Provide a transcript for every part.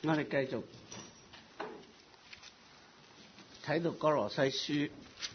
我哋繼續睇到哥羅西書。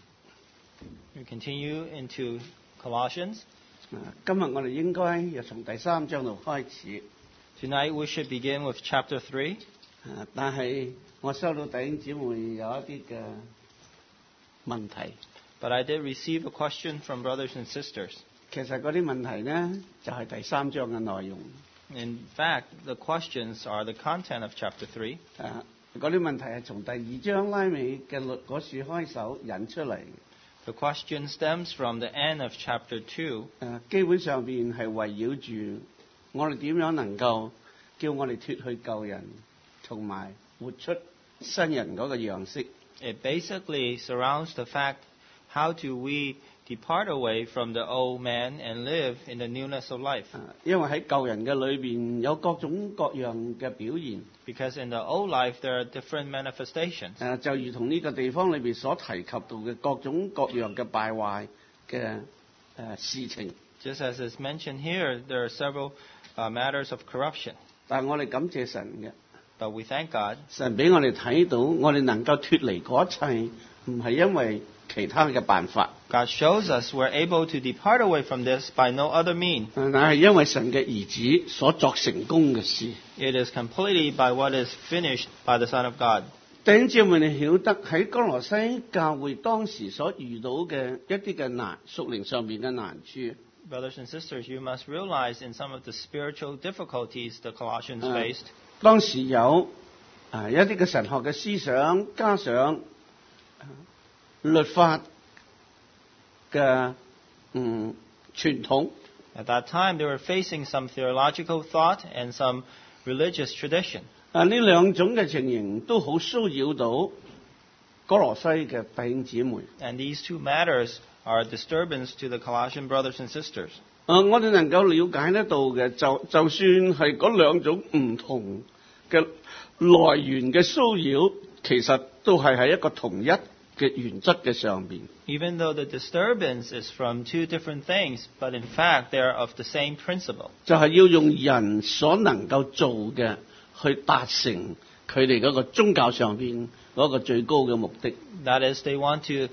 We continue into Colossians. 今日我哋應該又從第3章度開始。 Tonight we should begin with chapter 3. 但係我收到弟兄姊妹有一啲嘅問題。 But I did receive a question from brothers and sisters. 其實嗰啲問題呢，就係第3章嘅內容。 In fact, the questions are the content of chapter 3. 嗰啲問題係從第2章拉尾嘅律果樹開手引出嚟。 The question stems from the end of chapter 2. 基本上邊係圍繞住我哋點樣能夠叫我哋脫去舊人，同埋活出新人嗰個樣式。 It basically surrounds the fact, how do we depart away from the old man and live in the newness of life? 因為喺舊人嘅裏邊有各種各樣嘅表現。 Because in the old life there are different manifestations. 就如同呢個地方裏邊所提及到嘅各種各樣嘅敗壞嘅事情。 Just as is mentioned here, there are several matters of corruption. 但係我哋感謝神嘅。 But we thank God. 神俾我哋睇到，我哋能夠脫離嗰一切，唔係因為其他嘅辦法。 God shows us we're able to depart away from this by no other means. 但係因為神嘅兒子所作成功嘅事。 It is completely by what is finished by the Son of God. 弟兄姊妹，你曉得喺哥羅西教會當時所遇到嘅一啲嘅屬靈上面嘅難處。 Brothers and sisters, you must realize in some of the spiritual difficulties the Colossians faced. 當時有一啲嘅神學嘅思想，加上律法嘅傳統。 At that time, they were facing some theological thought and some religious tradition. 呢兩種嘅情形都好騷擾到哥羅西嘅弟兄姊妹。 And these two matters are a disturbance to the Colossian brothers and sisters. 我哋能夠了解得到嘅，就算係嗰兩種唔同嘅來源嘅騷擾，其實都係喺一個同一嘅原則嘅上邊。 Even though the disturbance is from two different things, but in fact they are of the same principle. 就係要用人所能夠做嘅去達成佢哋嗰個宗教上邊嗰個最高嘅目的。 That is, they want to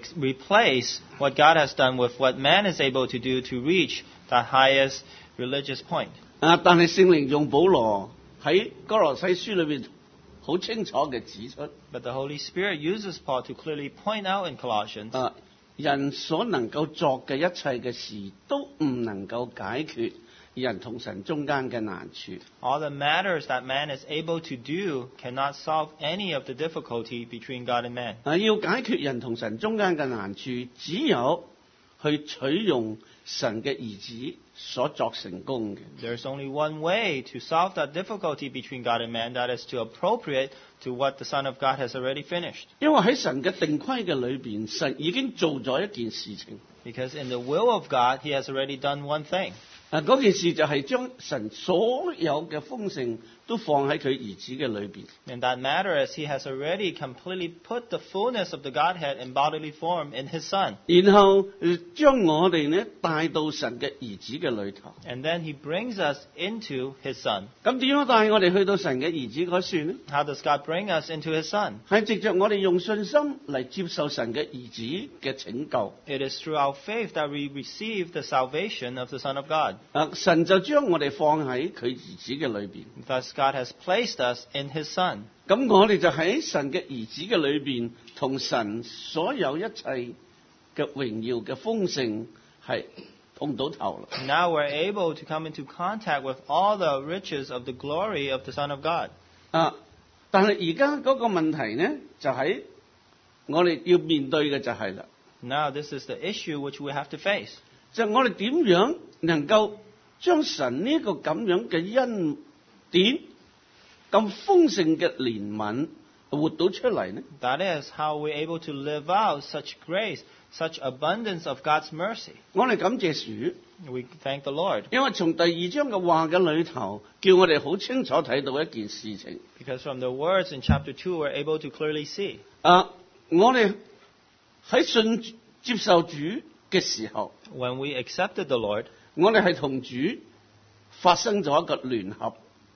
replace what God has done with what man is able to do to reach the highest religious point. 但係聖靈用保羅喺哥羅西書裏邊好清楚嘅指出。 But the Holy Spirit uses Paul to clearly point out in Colossians. 人所能夠作嘅一切嘅事，都唔能夠解決人同神中間嘅難處。 All the matters that man is able to do cannot solve any of the difficulty between God and man. 要解決人同神中間嘅難處，只有去取用神嘅兒子所作成功嘅。 There's only one way to solve that difficulty between God and man, that is to appropriate to what the Son of God has already finished. 因為喺神嘅定規嘅裏邊，神已經做咗一件事情。 Because in the will of God, He has already done one thing. 嗰件事就係將神所有嘅豐盛都放喺佢兒子嘅裏邊。 And that matter is He has already completely put the fullness of the Godhead in bodily form in His Son. 然後將我哋呢帶到神嘅兒子嘅裏頭。 And then He brings us into His Son. 咁點樣帶我哋去到神嘅兒子嗰處呢？ How does God bring us into His Son? 係藉着我哋用信心嚟接受神嘅兒子嘅拯救。 It is through our faith that we receive the salvation of the Son of God. 神就將我哋放喺佢兒子嘅裏邊。 Thus God has placed us in His Son. 咁我哋就喺神嘅兒子嘅裏邊，同神所有一切嘅榮耀嘅豐盛係碰到頭啦。 Now we're able to come into contact with all the riches of the glory of the Son of God. 但係而家嗰個問題呢，就喺我哋要面對嘅就係啦。 Now this is the issue which we have to face. 就我哋點樣能夠將神呢個咁樣嘅恩典咁豐盛嘅憐憫活到出嚟呢？ That is how we're able to live out such grace, such abundance of God's mercy. 我哋感謝主。 We thank the Lord. 因為從第2章嘅話嘅裏頭，叫我哋好清楚睇到一件事情。 Because from the words in chapter 2, we're able to clearly see. 我哋喺接受主嘅時候， When we accepted the Lord, 我哋係同主發生咗一個聯合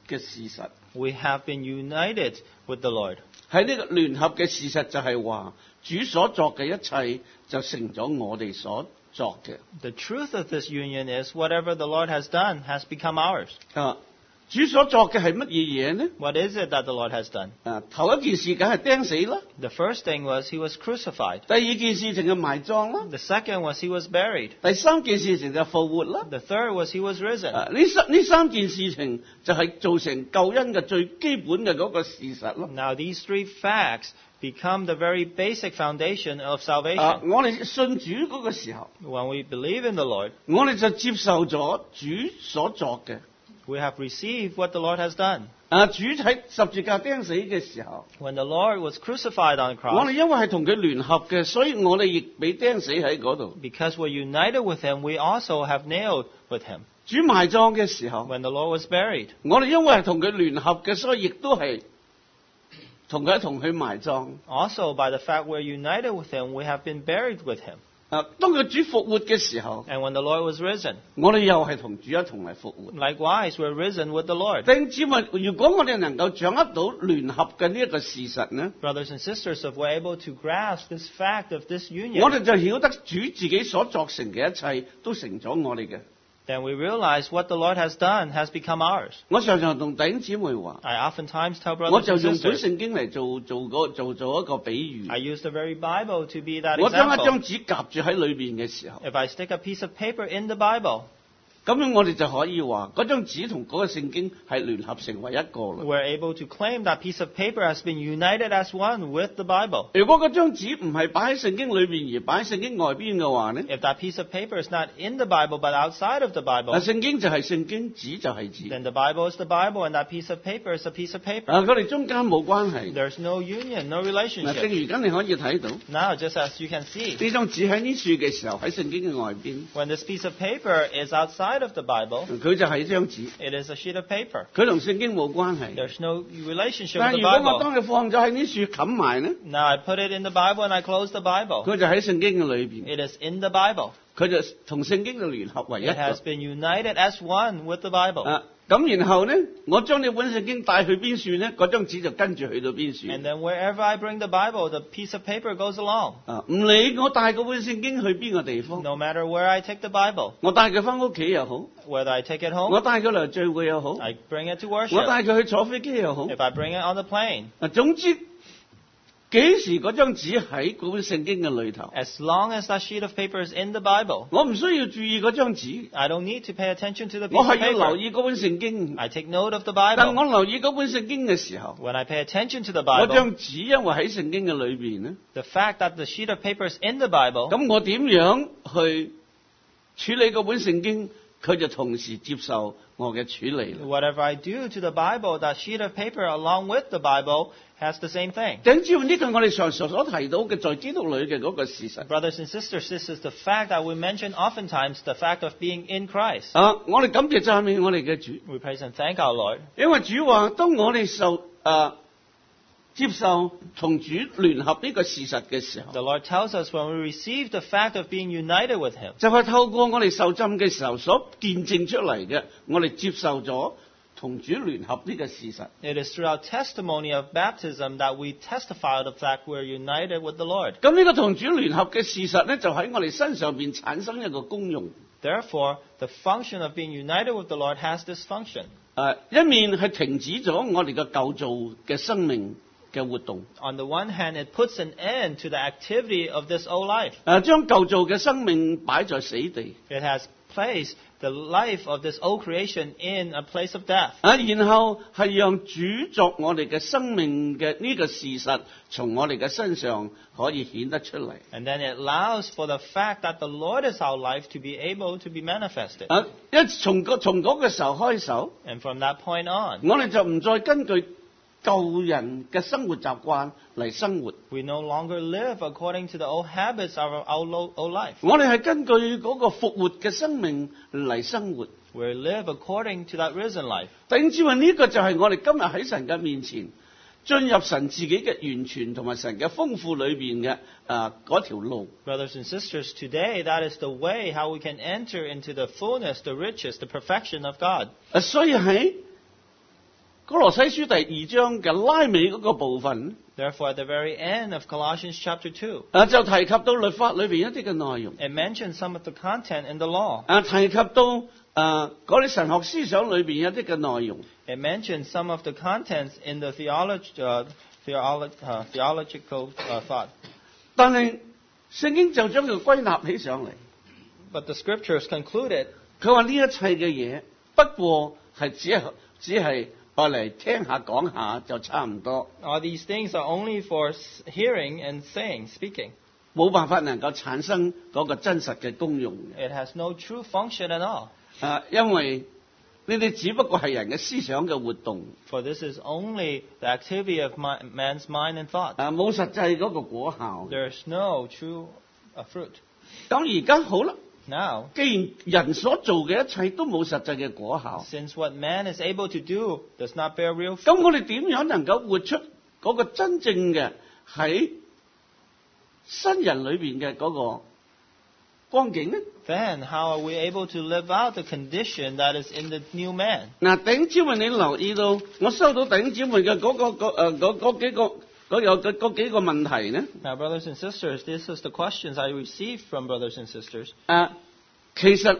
嘅事實。 We have been united with the Lord. 喺呢個聯合嘅事實就係話，主所作嘅一切就成咗我哋所作嘅。 The truth of this union is whatever the Lord has done has become ours. 主所作嘅係乜嘢嘢呢？ What is it that the Lord has done? 頭一件事梗係釘死啦， The first thing was he was crucified. 第二件事情就埋葬啦， The second was he was buried. 第三件事情就復活啦。 The third was he was risen. 呢三件事情就係造成救恩嘅最基本嘅嗰個事實咯。 Now these three facts become the very basic foundation of salvation. 我哋信主嗰個時候， When we believe in the Lord, 我哋就接受咗主所作嘅。 we have received what the Lord has done. 主喺十字架釘死嘅時候， When the Lord was crucified on the 我 cross, 哋因為係同佢聯合嘅，所以我哋亦被釘死喺嗰度。 because we're united with him, we also have nailed with him. 主埋葬嘅時候， When the Lord was buried, 我哋因為係同佢聯合嘅，所以亦都係同佢埋葬。 also by the fact we're united with him, we have been buried with him. 當佢主復活嘅時候， And when the Lord was risen, 我哋又係同主一同嚟復活。 likewise we're risen with the Lord. 弟兄姊妹，如果我哋能夠掌握到聯合嘅呢一個事實呢， Brothers and sisters, if we're able to grasp this fact of this 我 union, 哋就曉得主自己所作成嘅一切都成咗我哋嘅。 then we realize what the Lord has done has become ours. 我常常同弟兄姊妹話， I oftentimes tell 我 brothers 就 and 用本 sisters, 聖經嚟做一個比喻。 I use the very Bible to be that 我將一張 example. 紙夾住喺裏邊嘅時候， If I stick a piece of paper in the Bible, 咁樣我哋就可以話嗰張紙同嗰個聖經係聯合成為一個啦。 we're able to claim that piece of paper has been united as one with the Bible. 如果嗰張紙唔係擺喺聖經裏邊而擺喺聖經外邊嘅話呢， If that piece of paper is not in the Bible but outside of the Bible, 聖經就係聖經，紙就係紙。 then the Bible is the Bible and that piece of paper is a piece of paper. 佢哋中間冇關係。 There's no union, no 正 relationship. 如今你可以睇到 Now, just as you can see, 呢張紙喺呢處嘅時候喺聖經嘅外邊， when this piece of paper is outside of the Bible, 佢就係張紙， it is a sheet of paper. 佢同聖經冇關係。 There's no relationship 但 with 係 the 如果我 Bible. 當你放咗喺呢處冚埋呢， Now I put it in the Bible and I close the Bible. 佢就喺聖經嘅裏邊， It is in the Bible. 佢就同聖經就聯合為一 It has 個。 been united as one with the Bible. 咁然後呢，我將呢本聖經帶去邊處呢？嗰張紙就跟住去到邊處。 And then wherever I bring the Bible, the piece of paper goes along. 唔理我帶嗰本聖經去邊個地方， No matter where I take the Bible, 我帶佢翻屋企又好， whether I take it 我 home, 帶佢嚟聚會又好， I bring it to 我 worship. 帶佢去坐飛機又好。 If I bring it on the plane, 總之幾時嗰張紙喺嗰本聖經嘅裏頭， as long as that sheet of paper is in the Bible, 我唔需要注意嗰張紙， I don't need to pay attention to the piece 我 of 係要留 paper. 意嗰本聖經。 I take note of the 但 Bible. 我留意嗰本聖經嘅時候， When I pay attention to the 嗰 Bible, 張紙因為喺聖經嘅裏邊呢， the fact that the sheet of paper is in the Bible, 咁我點樣去處理嗰本聖經，佢就同時接受我嘅處理啦。 whatever I do to the Bible, that sheet of paper along with the Bible has the same thing. 頂住呢個我哋常常所提到嘅在基督裏嘅嗰個事實。 Brothers and sisters, this is the fact that we mention oftentimes, the fact of being in Christ. 我哋感謝讚美我哋嘅主， We praise and thank our Lord. 因為主話，當我哋接受同主聯合呢個事實嘅時候， The Lord tells us when we receive the fact of being united with Him, 就係透過我哋受浸嘅時候所見證出嚟嘅，我哋接受咗同主聯合呢個事實。 it is through our testimony of baptism that we testify the fact we're united with the Lord. 咁呢個同主聯合嘅事實呢，就喺我哋身上邊產生一個功用。 Therefore, the function of being united with the Lord has this function. 一面係停止咗我哋嘅舊造嘅生命嘅活動， On the one hand, it puts an end to the activity of this old life. 將舊造嘅生命擺在死地。 It has placed the life of this old creation in a place of death. 然後係讓主作我哋嘅生命嘅呢個事實，從我哋嘅身上可以顯得出嚟。 And then it allows for the fact that the Lord is our life to be able to be manifested. 從嗰個時候開手， And from that point on, 我哋就唔再根據舊人嘅生活習慣嚟生活， we no longer live according to the old habits of our old life. 我哋係根據嗰個復活嘅生命嚟生活。 We live according to that risen life. 弟兄姊妹，呢個就係我哋今日喺神嘅面前進入神自己嘅完全同埋神嘅豐富裏邊嘅嗰條路。 Brothers and sisters, today that is the way how we can enter into the fullness, the riches, the perfection of God. 所以喺哥羅西書第2章嘅拉尾嗰個部分， Therefore, at the very end of Colossians chapter 2, 就提及到律法裏邊一啲嘅內容， it mentions some of the content in the law. 提及到嗰啲神學思想裏邊一啲嘅內容。 It mentions some of the contents in the theological thought. 但係聖經就將佢歸納起上嚟， But the scriptures concluded 佢話呢一切嘅嘢不過係只係愛嚟聽下講下就差唔多， all these things are only for hearing and speaking. 冇辦法能夠產生嗰個真實嘅功用嘅。 It has no true function at all. 因為呢啲只不過係人嘅思想嘅活動， For this is only the activity of man's mind and thought. 冇實際嗰個果效。 There's no true fruit. 咁而家好啦， Now, 既然人所做嘅一切都冇實際嘅果效， since what man is able to do does not bear real fruit, 咁我哋點樣能夠活出嗰個真正嘅喺新人裏邊嘅嗰個光景呢？ then how are we able to live out the condition that is in the new man? 嗱，弟兄姊妹，你留意到我收到弟兄姊妹嘅嗰幾個問題呢？ Now, brothers and sisters, this is the questions I received from brothers and sisters. 其實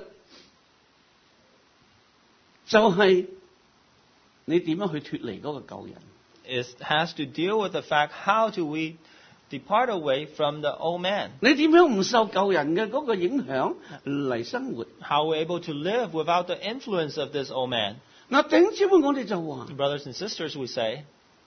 就係你點樣去脫離嗰個舊人？ It has to deal with the fact, how do we depart away from the old man? 你點樣唔受舊人嘅嗰個影響嚟生活？ How are we able to live without the influence of this old man? 嗱，弟兄姊妹，我哋就話， Brothers and sisters, we say,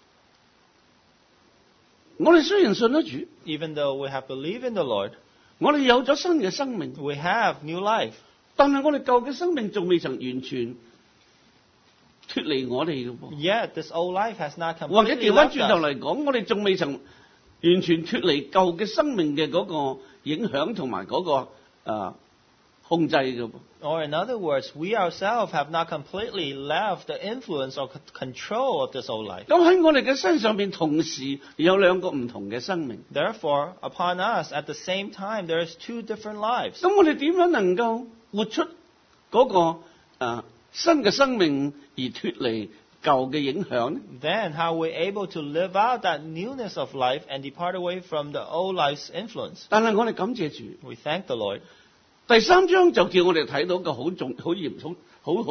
我哋雖然信得主， even though we have believed in the Lord, 我哋有咗新嘅生命， we have new life. 但係我哋舊嘅生命仲未曾完全脫離我哋嘅噃。 Yet, this old life has not 或者 completely 調翻 left 轉頭 us. 嚟講，我哋仲未曾完全脫離舊嘅生命嘅嗰個影響同埋嗰個控制嘅噃。 Or in other words, we ourselves have not completely left the influence or control of this old life. 咁喺我哋嘅身上邊，同時有兩個唔同嘅生命。 Therefore, upon us, at the same time, there is two different lives. 咁我哋點樣能夠活出嗰個新嘅生命而脫離舊嘅影響呢？ Then, how are we able to live out that newness of life and depart away from the old life's influence? 但係我哋感謝主， We thank the Lord. 第3章就叫我哋睇到一個好嚴重、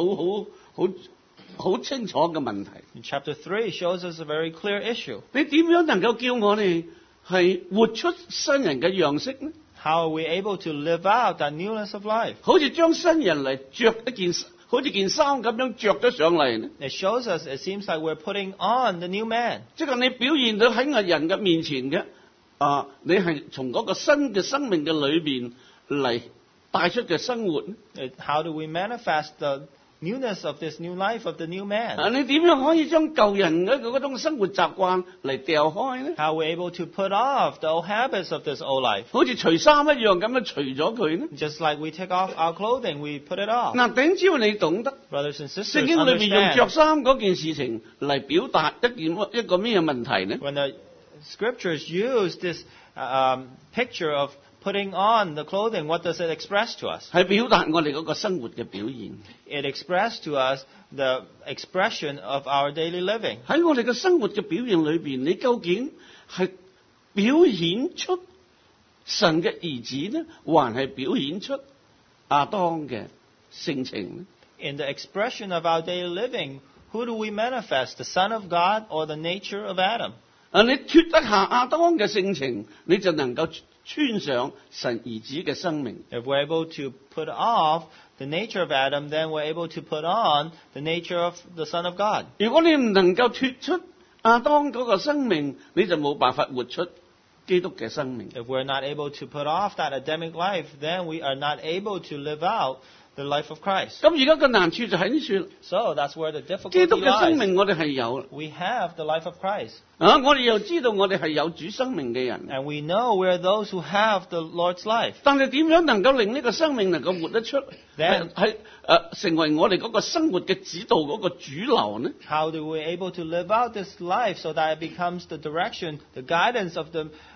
好清楚嘅問題。 In chapter 3 shows us a very clear issue. 你點樣能夠叫我哋係活出新人嘅樣式呢？ How are we able to live out that newness of life? 好似將新人嚟着一件，好似件衫咁樣着咗上嚟呢？ It shows us, it seems like we're putting on the new man. 即係你表現到喺人嘅面前嘅，你係從嗰個新嘅生命嘅裏邊嚟帶出嘅生活呢？ How do we manifest the newness of this new life of the new man? 你點樣可以將舊人嘅嗰種生活習慣嚟掉開呢？ How are we able to put off the old habits of this old life? 好似除衫一樣咁樣除咗佢呢？ Just like we take off our clothing, we put it off. 嗱，頂只要你懂得 Brothers and sisters, 聖經裏邊用着 understand 衫嗰件事情嚟表達一個咩問題呢？ when the scriptures use this picture of putting on the clothing, what does it express to us? 係表達我哋嗰個生活嘅表現。 It expressed to us the expression of our daily living. 喺我哋嘅生活嘅表現裏邊，你究竟係表現出神嘅兒子呢，還係表現出亞當嘅性情呢？ In the expression of our daily living, who do we manifest? The Son of God or the nature of Adam? 你脱得下亞當嘅性情，你就能夠穿上神兒子嘅生命。 If we're able to put off the nature of Adam, then we're able to put on the nature of the Son of God. 如果你唔能夠脱出亞當嗰個生命，你就冇辦法活出基督嘅生命。 If we're not able to put off that Adamic life, then we are not able to live out the life of Christ. 咁而家個難處就喺呢處， So that's where the 基 difficulty 督嘅生 lies. 命我哋係有， We have the life of Christ. 我哋又知道我哋係有主生命嘅人。 And we know we're those who have the Lord's life. 但係點樣能夠令呢個生命能夠活得出， Then- 係成為我哋嗰個生活嘅指導嗰個主流呢？ How do we able to live out this life so that it becomes the direction, the guidance of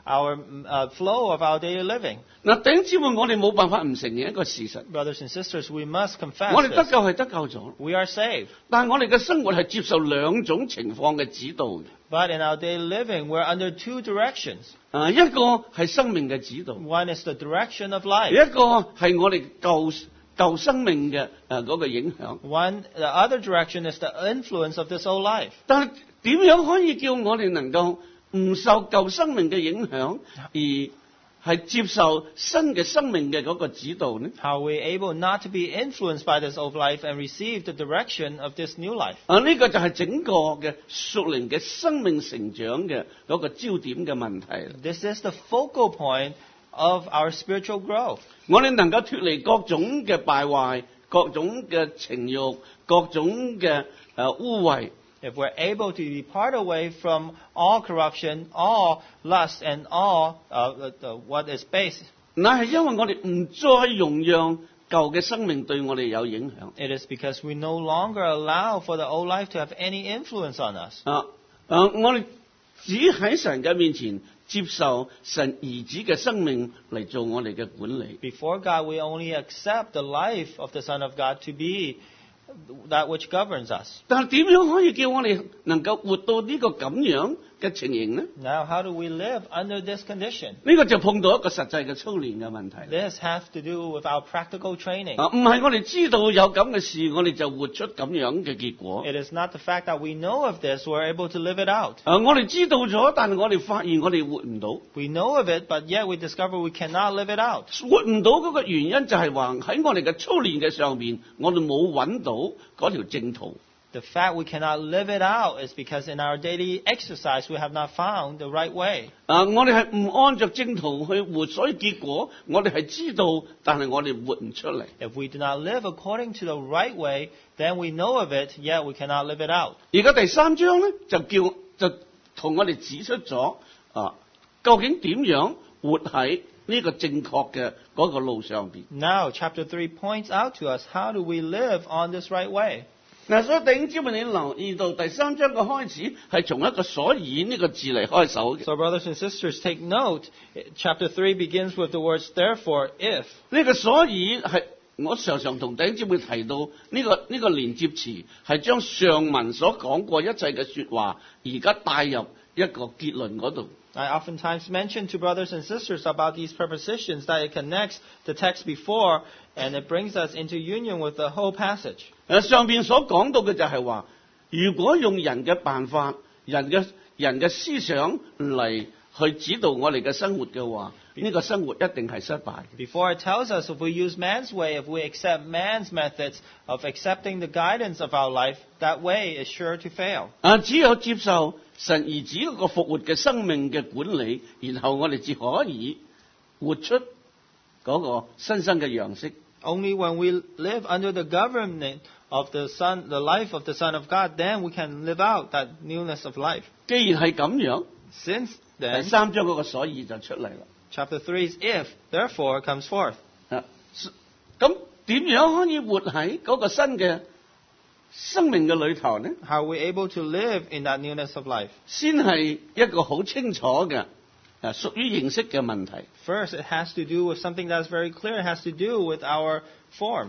our flow of our daily living. 嗱，弟兄姊妹，我哋冇辦法唔承認一個事實， Brothers and sisters, we must 我 confess 哋得 this. 救係得救咗， We are saved. 但係我哋嘅生活係接受兩種情況嘅指導嘅。 But in our daily living, we're under two directions. 一個係生命嘅指導， One is the direction of life. 一個係我哋舊生命嘅嗰個影響。 The other direction is the influence of this old life. 但係點樣可以叫我哋能夠唔受舊生命嘅影響，而係接受新嘅生命嘅嗰個指導呢？ How are we able not to be influenced by this old life and receive the direction of this new life? 呢個就係整個嘅屬靈嘅生命成長嘅嗰個焦點嘅問題啦。 This is the focal point of our spiritual growth. 我哋能夠脫離各種嘅敗壞、各種嘅情慾、各種嘅污穢。 If we're able to depart away from all corruption, all lust, and all what is base, 乃係因為我哋唔再容讓舊嘅生命對我哋有影響。 it is because we no longer allow for the old life to have any influence on us. 我哋只喺神嘅面前接受神兒子嘅生命嚟做我哋嘅管理。 Before God, we only accept the life of the Son of God to be that which governs us. 但係點樣可以叫我哋能夠活到呢個咁樣嘅情形呢？ Now, how do we live under this condition? 呢個就碰到一個實際嘅操練嘅問題。 This has to do with our practical training. 唔係我哋知道有咁嘅事，我哋就活出咁樣嘅結果。 It is not the fact that we know of this, we're able to live it out. 我哋知道咗，但係我哋發現我哋活唔到。 We know of it, but yet we discover we cannot live it out. 活唔到嗰個原因就係話喺我哋嘅操練嘅上面，我哋冇揾到嗰條正途。 The fact we cannot live it out is because in our daily exercise we have not found the right way. 我哋係唔按着正途去活，所以結果我哋係知道，但係我哋活唔出嚟。 If we do not live according to the right way, then we know of it, yet we cannot live it out. 而家第三章咧就同我哋指出咗究竟點樣活喺呢個正確嘅嗰個路上邊。 Now, chapter 3 points out to us how do we live on this right way. 所以弟兄姊妹，你留意到第三章嘅開始係從一個所以呢個字嚟開首嘅。 So, brothers and sisters, take note. Chapter 3 begins with the words, therefore, if. 呢個所以係我常常同弟兄姊妹提到呢個連接詞係將上文所講過一切嘅說話，而家帶入一個結論嗰度。 I oftentimes mention to brothers and sisters about these prepositions that it connects the text before and it brings us into union with the whole passage. 上邊所講到嘅就係話，如果用人嘅辦法、人嘅思想嚟去指導我哋嘅生活嘅話，呢個生活一定係失敗。 Before it tells us if we use man's way, if we accept man's methods of accepting the guidance of our life, that way is sure to fail. 只有接受神兒子嗰個復活嘅生命嘅管理，然後我哋至可以活出嗰個新生嘅樣式。 Only when we live under the government of the Son, the life of the Son of God, then we can live out that newness of life. 既然係咁樣， Since 第 then, 三章嗰個所以就出嚟啦。 chapter 3's if, therefore, comes forth. 咁點樣可以活喺嗰個新嘅生命嘅裏頭呢？ How are we able to live in that newness of life? 先係一個好清楚嘅屬於認識嘅問題。 First, it has to do with something that's very clear. It has to do with our form.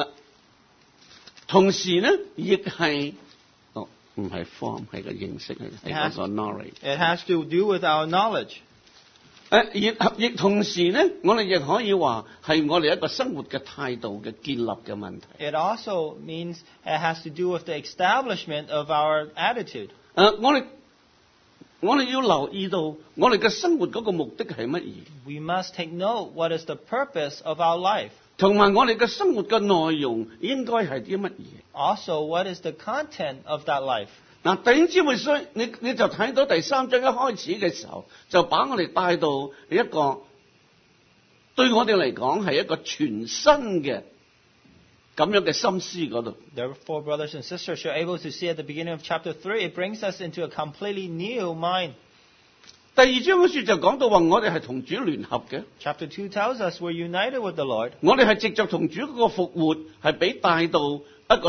同時呢，亦係唔係 form 係個認識嚟，係嗰個 knowledge。 It has to do with our knowledge. 亦同時呢，我哋亦可以話係我哋一個生活嘅態度嘅建立嘅問題。 It also means it has to do with the establishment of our attitude. 我哋要留意到，我哋嘅生活嗰個目的係乜嘢？ We must take note what is the purpose of our life. 同埋我哋嘅生活嘅內容應該係啲乜嘢？ Also, what is the content of that life? 弟兄姊妹，所以你就睇到第三章一開始嘅時候，就把我哋帶到一個對我哋嚟講係一個全新嘅咁樣嘅心思嗰度。 Therefore, brothers and sisters, you're able to see at the beginning of chapter 3, it brings us into a completely new mind. 第二章嗰處就講到話，我哋係同主聯合嘅， Chapter 2 tells us we're united with the Lord. 我哋係藉着同主嗰個復活，係俾帶到一個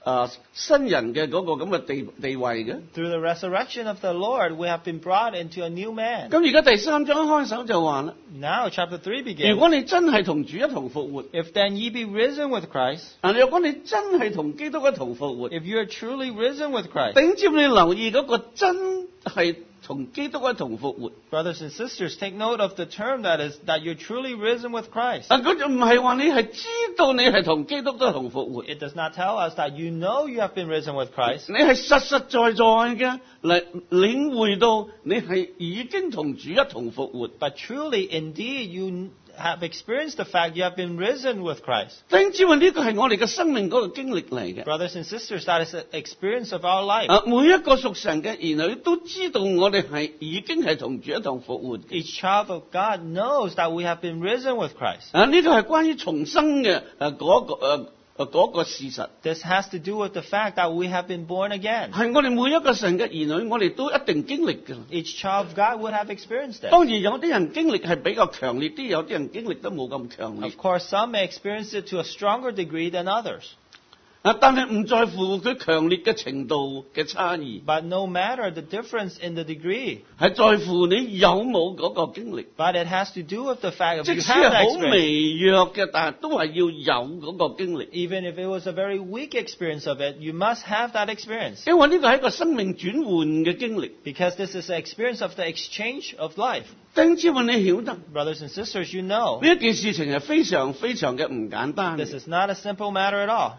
新人嘅嗰個咁嘅地位嘅。 Through the resurrection of the Lord, we have been brought into a new man. 咁而家第3章開首就話啦， Now, chapter 3 如 begins. 果你真係同主一同復活， If then ye be risen with Christ, 如果你真係同基督一同復活， if you are truly risen with Christ, 頂尖你留意嗰個真係同基督一同復活。 brothers and sisters, take note of the term that is that you're truly risen with Christ. 嗰就唔係話你係知道你係同基督都同復活， It does not tell us that you know you have been risen with Christ, 你係實實在在嘅嚟領會到你係已經同主一同復活。 but truly, indeed, you have experienced the fact you have been risen with Christ. 頂尖呢個係我哋嘅生命嗰個經歷嚟嘅。 Brothers and sisters, that is an experience of our life. 每一個屬神嘅兒女都知道我哋係已經係同主一同復活嘅。 Each child of God knows that we have been risen with Christ. 呢個係關於重生嘅嗰個事實， This has to do with the fact that we have been born again. 係我哋每一個神嘅兒女，我哋都一定經歷嘅。 Each child of God would have experienced it. 當然有啲人經歷係比較強烈啲，有啲人經歷得冇咁強烈 Of。course, some may experience it to a stronger degree than others. 但係唔在乎佢強烈嘅程度嘅差異， But no matter the difference in the degree, 係在乎你有冇嗰個經歷。 but it has to do with the fact if 即 you 使 have 係 that 好 experience, 微弱嘅，但係都係要有嗰個經歷。 even if it was a very weak experience of it, you must have that experience. 因為呢個係一個生命轉換嘅經歷。 Because this is an experience of the exchange of life. 弟兄姊妹，你曉得呢 Brothers and sisters, you know, 一件事情係非常非常嘅唔簡單 this 嘅。 is not a simple matter at all.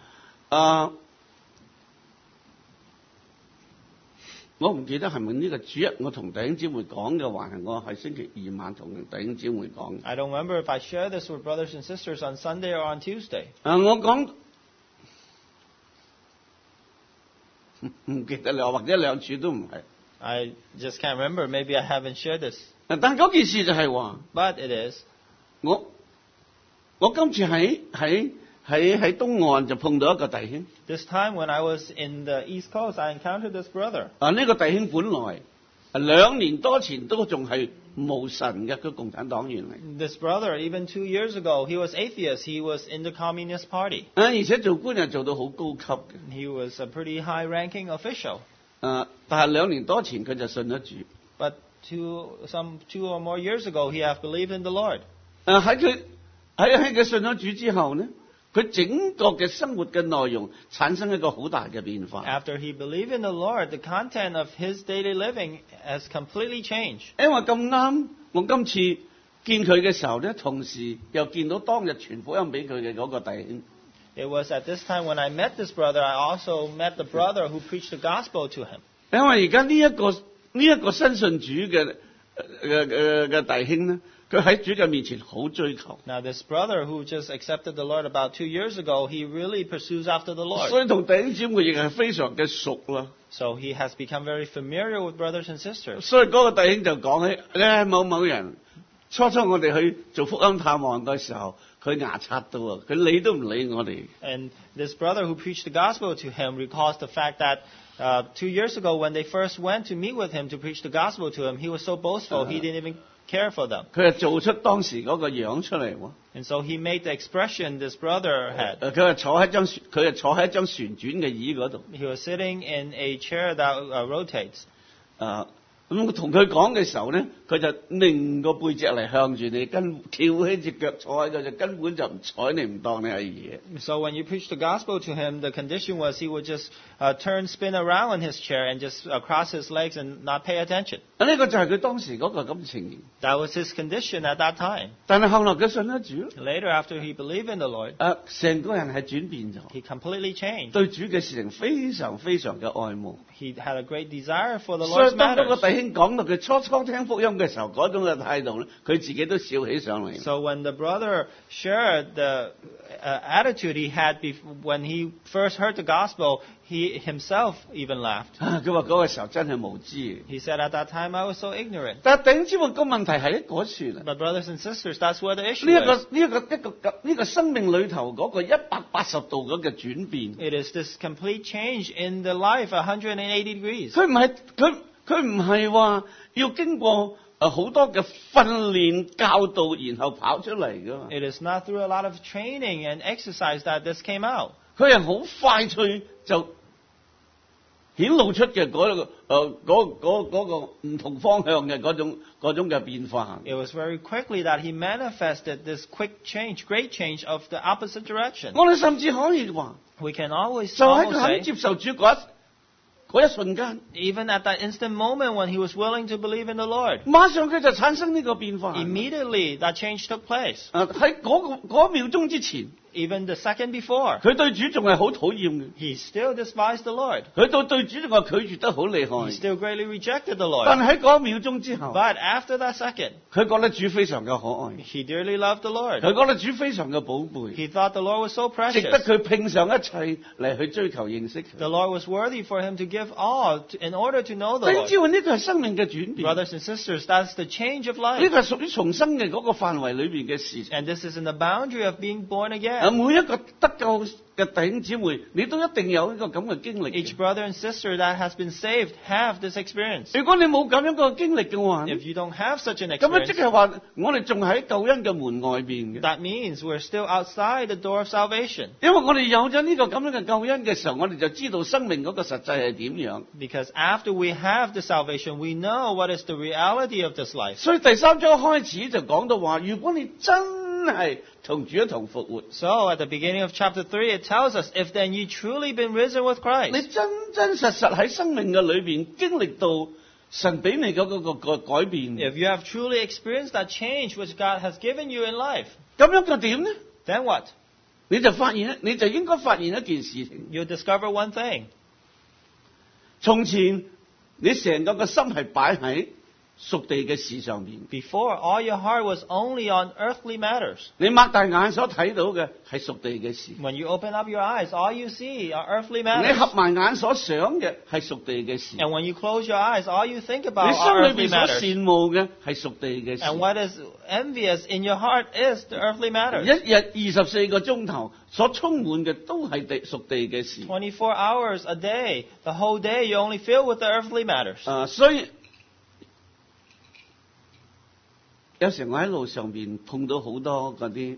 我唔記得係咪呢個主日我同弟兄姊妹講嘅話，係我係星期2晚同弟兄姊妹講。 I don't remember if I shared this with brothers and sisters on Sunday or on Tuesday. 我講唔記得啦，或者兩處都唔係。 I just can't remember. Maybe I haven't shared this. 但嗰件事就係話， But it is. 我今次喺東岸就碰到一個弟兄。 This time when I was in the East Coast, I encountered this brother. 呢個弟兄本來2年多前都仲係無神嘅，佢共產黨員嚟。 This brother, even 2 years ago, he was atheist. He was in the Communist Party. 而且做官又做到好高級嘅。 He was a pretty high-ranking official. 但係2年多前佢就信咗主。 But 2 or more years ago, he had believed in the Lord. 喺佢信咗主之後呢，佢整個嘅生活嘅內容產生一個好大嘅變化。 After he believed in the Lord, the content of his daily living has completely changed. 因為咁啱，我今次見佢嘅時候呢，同時又見到當日傳福音俾佢嘅嗰個弟兄。 It was at this time when I met this brother, I also met the brother who preached the gospel to him. 因為而家呢一個新信主嘅弟兄呢，佢喺主嘅面前好追求。 Now, this brother who just accepted the Lord about 2 years ago, he really pursues after the Lord. 所以同弟兄姊妹亦係非常嘅熟啦。 So he has become very familiar with brothers and sisters. 所以嗰個弟兄就講起某某人，初我哋去做福音探望嘅時候，佢牙刷到啊，佢理都唔理我哋。 And this brother who preached the gospel to him recalls the fact that 2 years ago, when they first went to meet with him to preach the gospel to him, he was so boastful, he didn't even care for them. 佢係做出當時嗰個樣出嚟喎。 And so he made the expression this brother had. 佢係坐喺一張旋轉嘅椅嗰度。 He was sitting in a chair that rotates. 咁我同佢講嘅時候呢，佢就擰個背脊嚟向住你，翹起隻腳坐喺度，就根本就唔睬你，唔當你係嘢。 So when you preach the gospel to him, the condition was he would just spin around in his chair and just cross his legs and not pay attention. 呢個就係佢當時嗰個咁嘅情形。 That was his condition at that time. 但係後來佢信咗主， Later, after he believed in the Lord, 成個人係轉變咗， he completely changed. 對主嘅事情非常非常嘅愛慕。 He had a great desire for the 所以 Lord's 當嗰個 matters. 弟兄講到佢初聽福音嘅時候，嗰種嘅態度咧，佢自己都笑起上嚟。 So when the brother shared the attitude he had when he first heard the gospel, he himself even laughed. 佢話嗰個時候真係無知嘅。 He said, at that time I was so ignorant. 但係頂知個問題係一嗰處啦。 But brothers and sisters, that's where the issue 呢個 is. 生命裏頭嗰個180度嗰個轉變， It is this complete change in the life, 180 degrees. 佢唔係話要經過好多嘅訓練教導，然後跑出嚟噶嘛。 It is not through a lot of training and exercise that this came out. 佢係好快脆就顯露出嘅嗰個唔同方向嘅嗰種嘅變化。 It was very quickly that he manifested this quick change, great change of the opposite direction. 我哋甚至可以話， We can always 就喺 almost 佢肯 say, 接受主嗰一瞬間， even at that instant moment when he was willing to believe in the Lord, 馬上佢就產生呢個變化。 immediately that change took place. 喺嗰一秒鐘之前， Even the second before, 佢對主仲係好討厭嘅， he still despised the Lord. 佢對主仲係拒絕得好厲害 He。still greatly rejected the 但 Lord. 喺嗰一秒鐘之後， But after that second, 佢覺得主非常嘅可愛， he dearly loved the Lord. 佢覺得主非常嘅寶貝， He thought the Lord was so 值得 precious. 佢拼上一切嚟去追求認識佢。 The Lord was worthy for him to give all in order to know the 你知 Lord. 道呢個係生命嘅轉變，呢 Brothers and sisters, that's the change of life. 個係屬於重生嘅嗰個範圍裏邊嘅事情。 And this is in the boundary of being born again. 每一個得救嘅弟兄姊妹，你都一定有呢個咁嘅經歷嘅。 Each brother and sister that has been saved have this experience. 如果你冇咁樣個經歷嘅話， If you don't have such an 咁樣即 experience, 係話我哋仲喺救恩嘅門外邊嘅。 that means we're still outside the door of salvation. 因為我哋有咗呢個咁樣嘅救恩嘅時候，我哋就知道生命嗰個實際係點樣。 Because after we have the salvation, we know what is the reality of this life. 所以第三章開始就講到話，如果你真係同主一同復活， So at the beginning of chapter 3, it tells us, if then you truly been risen with 你 Christ, 真實喺生命嘅裏邊經歷到神俾你嗰個改變， if you have truly experienced that change which God has given you in life, 咁樣就點呢？ then what? 你就應該發現一件事情。 You'll discover one thing. 從前你成個心係擺喺屬地嘅事上面， Before, all your heart was only on earthly matters. 你擘大眼所睇到嘅係屬地嘅事， When you open up your eyes, all you see are earthly 你 matters. 合埋眼所想嘅係屬地嘅事， And when you close your eyes, all you think 你 about 心 are 裏 earthly 邊所 matters. 羨慕嘅係屬地嘅事。 And what is envious in your heart is the earthly 一 matters. 日24個鐘頭所充滿嘅都係屬地嘅事。 24 hours a day, the whole day, you only fill with the earthly matters. 所以有時我喺路上邊碰到好多嗰啲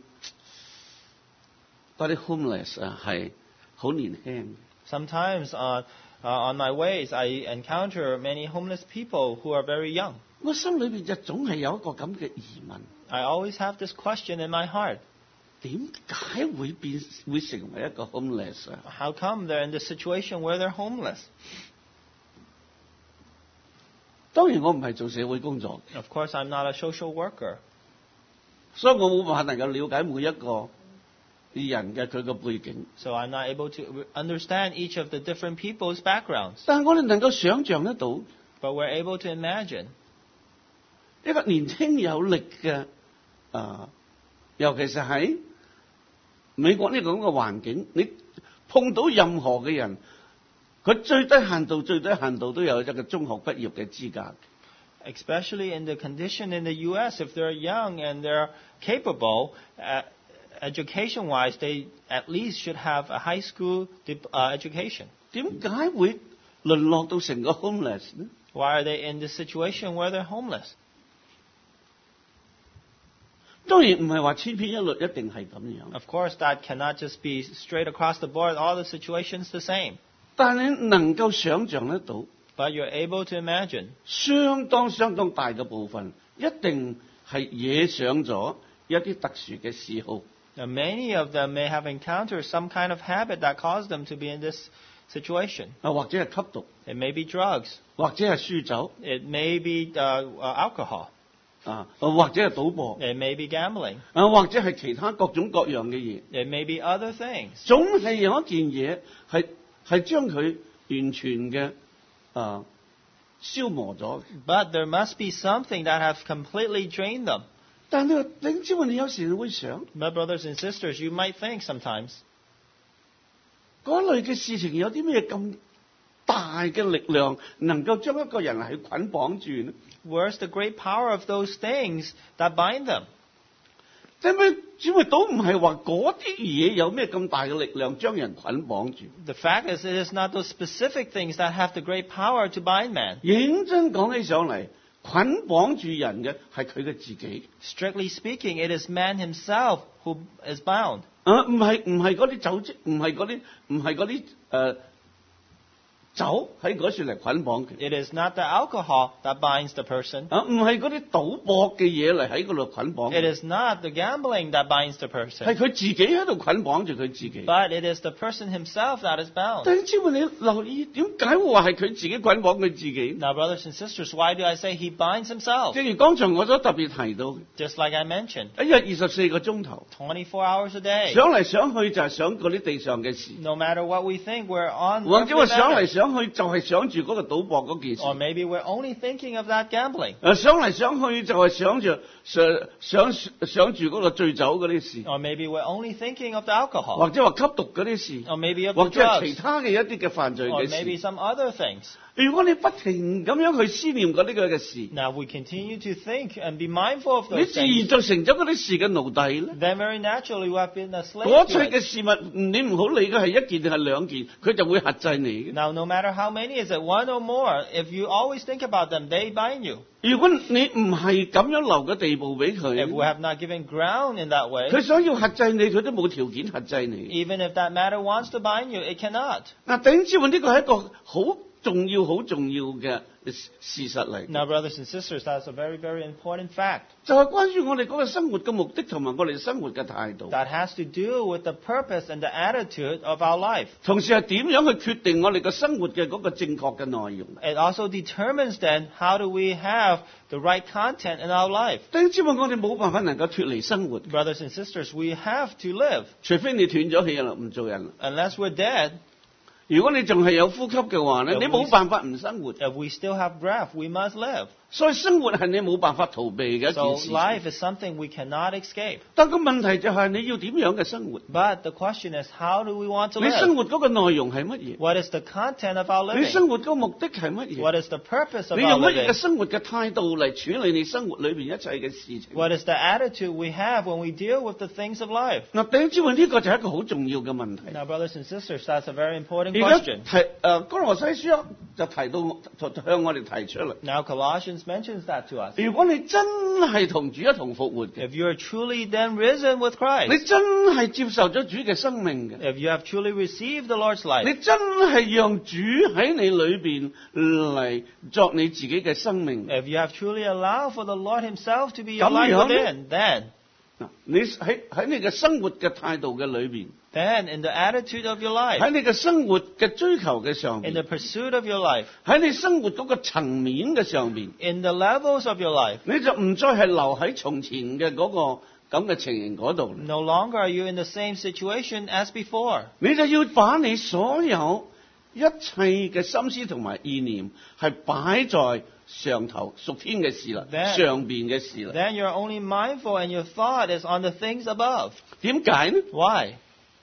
homeless 係好年輕。 Sometimes on my ways, I encounter many homeless people who are very young. 我心裏邊就總係有一個咁嘅疑問： I always have this question in my heart. 點解會成為一個 homeless 啊？ How come they're in this situation where they're homeless? 當然我唔係做社會工作， Of course, I'm not a social worker, 所以我冇辦法能夠了解每一個人嘅佢個背景。 so I'm not able to understand each of the different people's backgrounds. 但係我哋能夠想像得到， But we're able to imagine 一個年輕有力嘅尤其是喺美國呢個咁嘅環境，你碰到任何嘅人，佢最低限度都有一個中學畢業嘅資格。 especially in the condition in the U.S., if they're young and they're capable, education-wise, they at least should have a high school education. 點解會淪落到成個 homeless 呢？ Why are they in this situation where they're homeless? 當然唔係話千篇一律一定係咁樣， Of course, that cannot just be straight across the board, all the situations the same. 但係你能夠想像得到， But you're able to imagine 相當大嘅部分一定係惹上咗一啲特殊嘅嗜好。 Now, many of them may have encountered some kind of habit that caused them to be in this situation. 或者係吸毒， It may be drugs. 或者係酗酒， It may be alcohol. 或者係賭博， It may be gambling. 或者係其他各種各樣嘅嘢。 It may be other things. 總係有一件嘢係將佢完全嘅消磨咗。 But there must be something that has completely drained them. 但係你知唔知你有時會想， But brothers and sisters, you might think sometimes 嗰類嘅事情有啲咩咁大嘅力量，能夠將一個人係捆綁住呢？ where's the great power of those things that bind them? 點解只會都唔係話嗰啲嘢有咩咁大嘅力量將人捆綁住？ The fact is, it is not those specific things that have the great power to bind man. 認真講起上嚟，捆綁住人嘅係佢嘅自己。 Strictly speaking, it is man himself who is bound. 唔係嗰啲酒精，唔係嗰啲酒喺嗰處嚟捆綁佢。 It is not the alcohol that binds the person. 唔係嗰啲賭博嘅嘢嚟喺嗰度捆綁。 It is not the gambling that binds the 係 person. 佢自己喺度捆綁住佢自己。 But it is the person himself that is 弟 bound. 兄姊妹，你留意點解會話係佢自己捆綁佢自己？ Now, brothers and sisters, why do I say he binds himself? 正如剛才我所特別提到， Just like I mentioned, 一日24個鐘頭， 24 hours a day. 想嚟想去就係想嗰啲地上嘅事， No matter what we think, we're on 或者話 earthly 想嚟 matters. 想去就係想住嗰個賭博嗰件事。 Or maybe we're only thinking of that gambling. 想嚟想去就係想住嗰個醉酒嗰啲事， Or maybe we're only thinking of the alcohol. 或者話吸毒嗰啲事， Or maybe of 或 the 者係其 drugs. 他嘅一啲嘅犯罪 Or 嘅 maybe 事。 some other things. 如果你不停咁樣去思念嗰啲嘅事， Now, we continue to think and be mindful of 你 those 自然 things. 就成咗嗰啲事嘅奴隸咧。 Then very naturally we have been a slave 嗰 to 切 it. 嘅事物，你唔好理佢係一件定係兩件，佢就會轄制你嘅。 Now, no matter how many, is it one or more, if you always think about them, they bind you. 如果你唔係咁樣留嘅地步俾 If 佢， we have not given ground in that way, 佢想要轄制你，佢都冇條件轄制你。 even if that matter wants to bind you, it cannot. 嗱，弟兄姊妹，呢個係一個好重要嘅事實嚟， Now, brothers and sisters, that's a very, very important fact 就係關於我哋嗰個生活嘅目的同埋我哋生活嘅態度， that has to do with the purpose and the attitude of our life. 同時係點樣去決定我哋嘅生活嘅嗰個正確嘅內容。 It also determines then how do we have the right content in our life. 弟兄姊妹，我哋冇辦法能夠脫離生活， Brothers and sisters, we have to live. 除非你斷咗氣啦，唔做人啦。 Unless we're dead, 如果你仲係有呼吸嘅話咧，你冇辦法唔生活。 if we still have breath, we must live. 所以生活係你冇辦法逃避嘅一 So 件事。 life is something we cannot escape. 但個問題就係你要點樣嘅生活？ But the question is, how do we want to 你生 live? 活嗰個內容係乜嘢？ What is the content of our 你 living? 生活嗰個目的係乜嘢？ What is the purpose of 你 our 用乜嘢嘅 living? 生活嘅態度嚟處理你生活裏邊一切嘅事情？ What is the attitude we have when we deal with the things of life? 嗱，弟兄姊妹，呢個就係一個好重要嘅問題。 Now, brothers and sisters, that's a very important 而家 question. 哥羅西書就提到向我哋提出嚟。 Now, Colossians mentions that to us. 如果你真係同主一同復活嘅， If you are truly then risen with Christ, 你真係接受咗主嘅生命嘅， if you have truly received the Lord's life, 你真係讓主喺你裏邊嚟作你自己嘅生命。 if you have truly allowed for the Lord Himself to be your 咁 life 樣呢？ within, 嗱，你喺你嘅生活嘅態度嘅裏邊， then in the attitude of your life, 喺你嘅生活嘅追求嘅上 in 邊， the pursuit of your life, 喺你生活嗰個層面嘅上邊， in the levels of your life, 你就唔再係留喺從前嘅嗰個咁嘅情形嗰度， no longer are you in the same situation as before. 你就要把你所有一切嘅心思同埋意念係擺在上頭屬天嘅事啦， Then- 上邊嘅事啦。 Then you're only mindful and your thought is on the things above. 點解呢？ Why?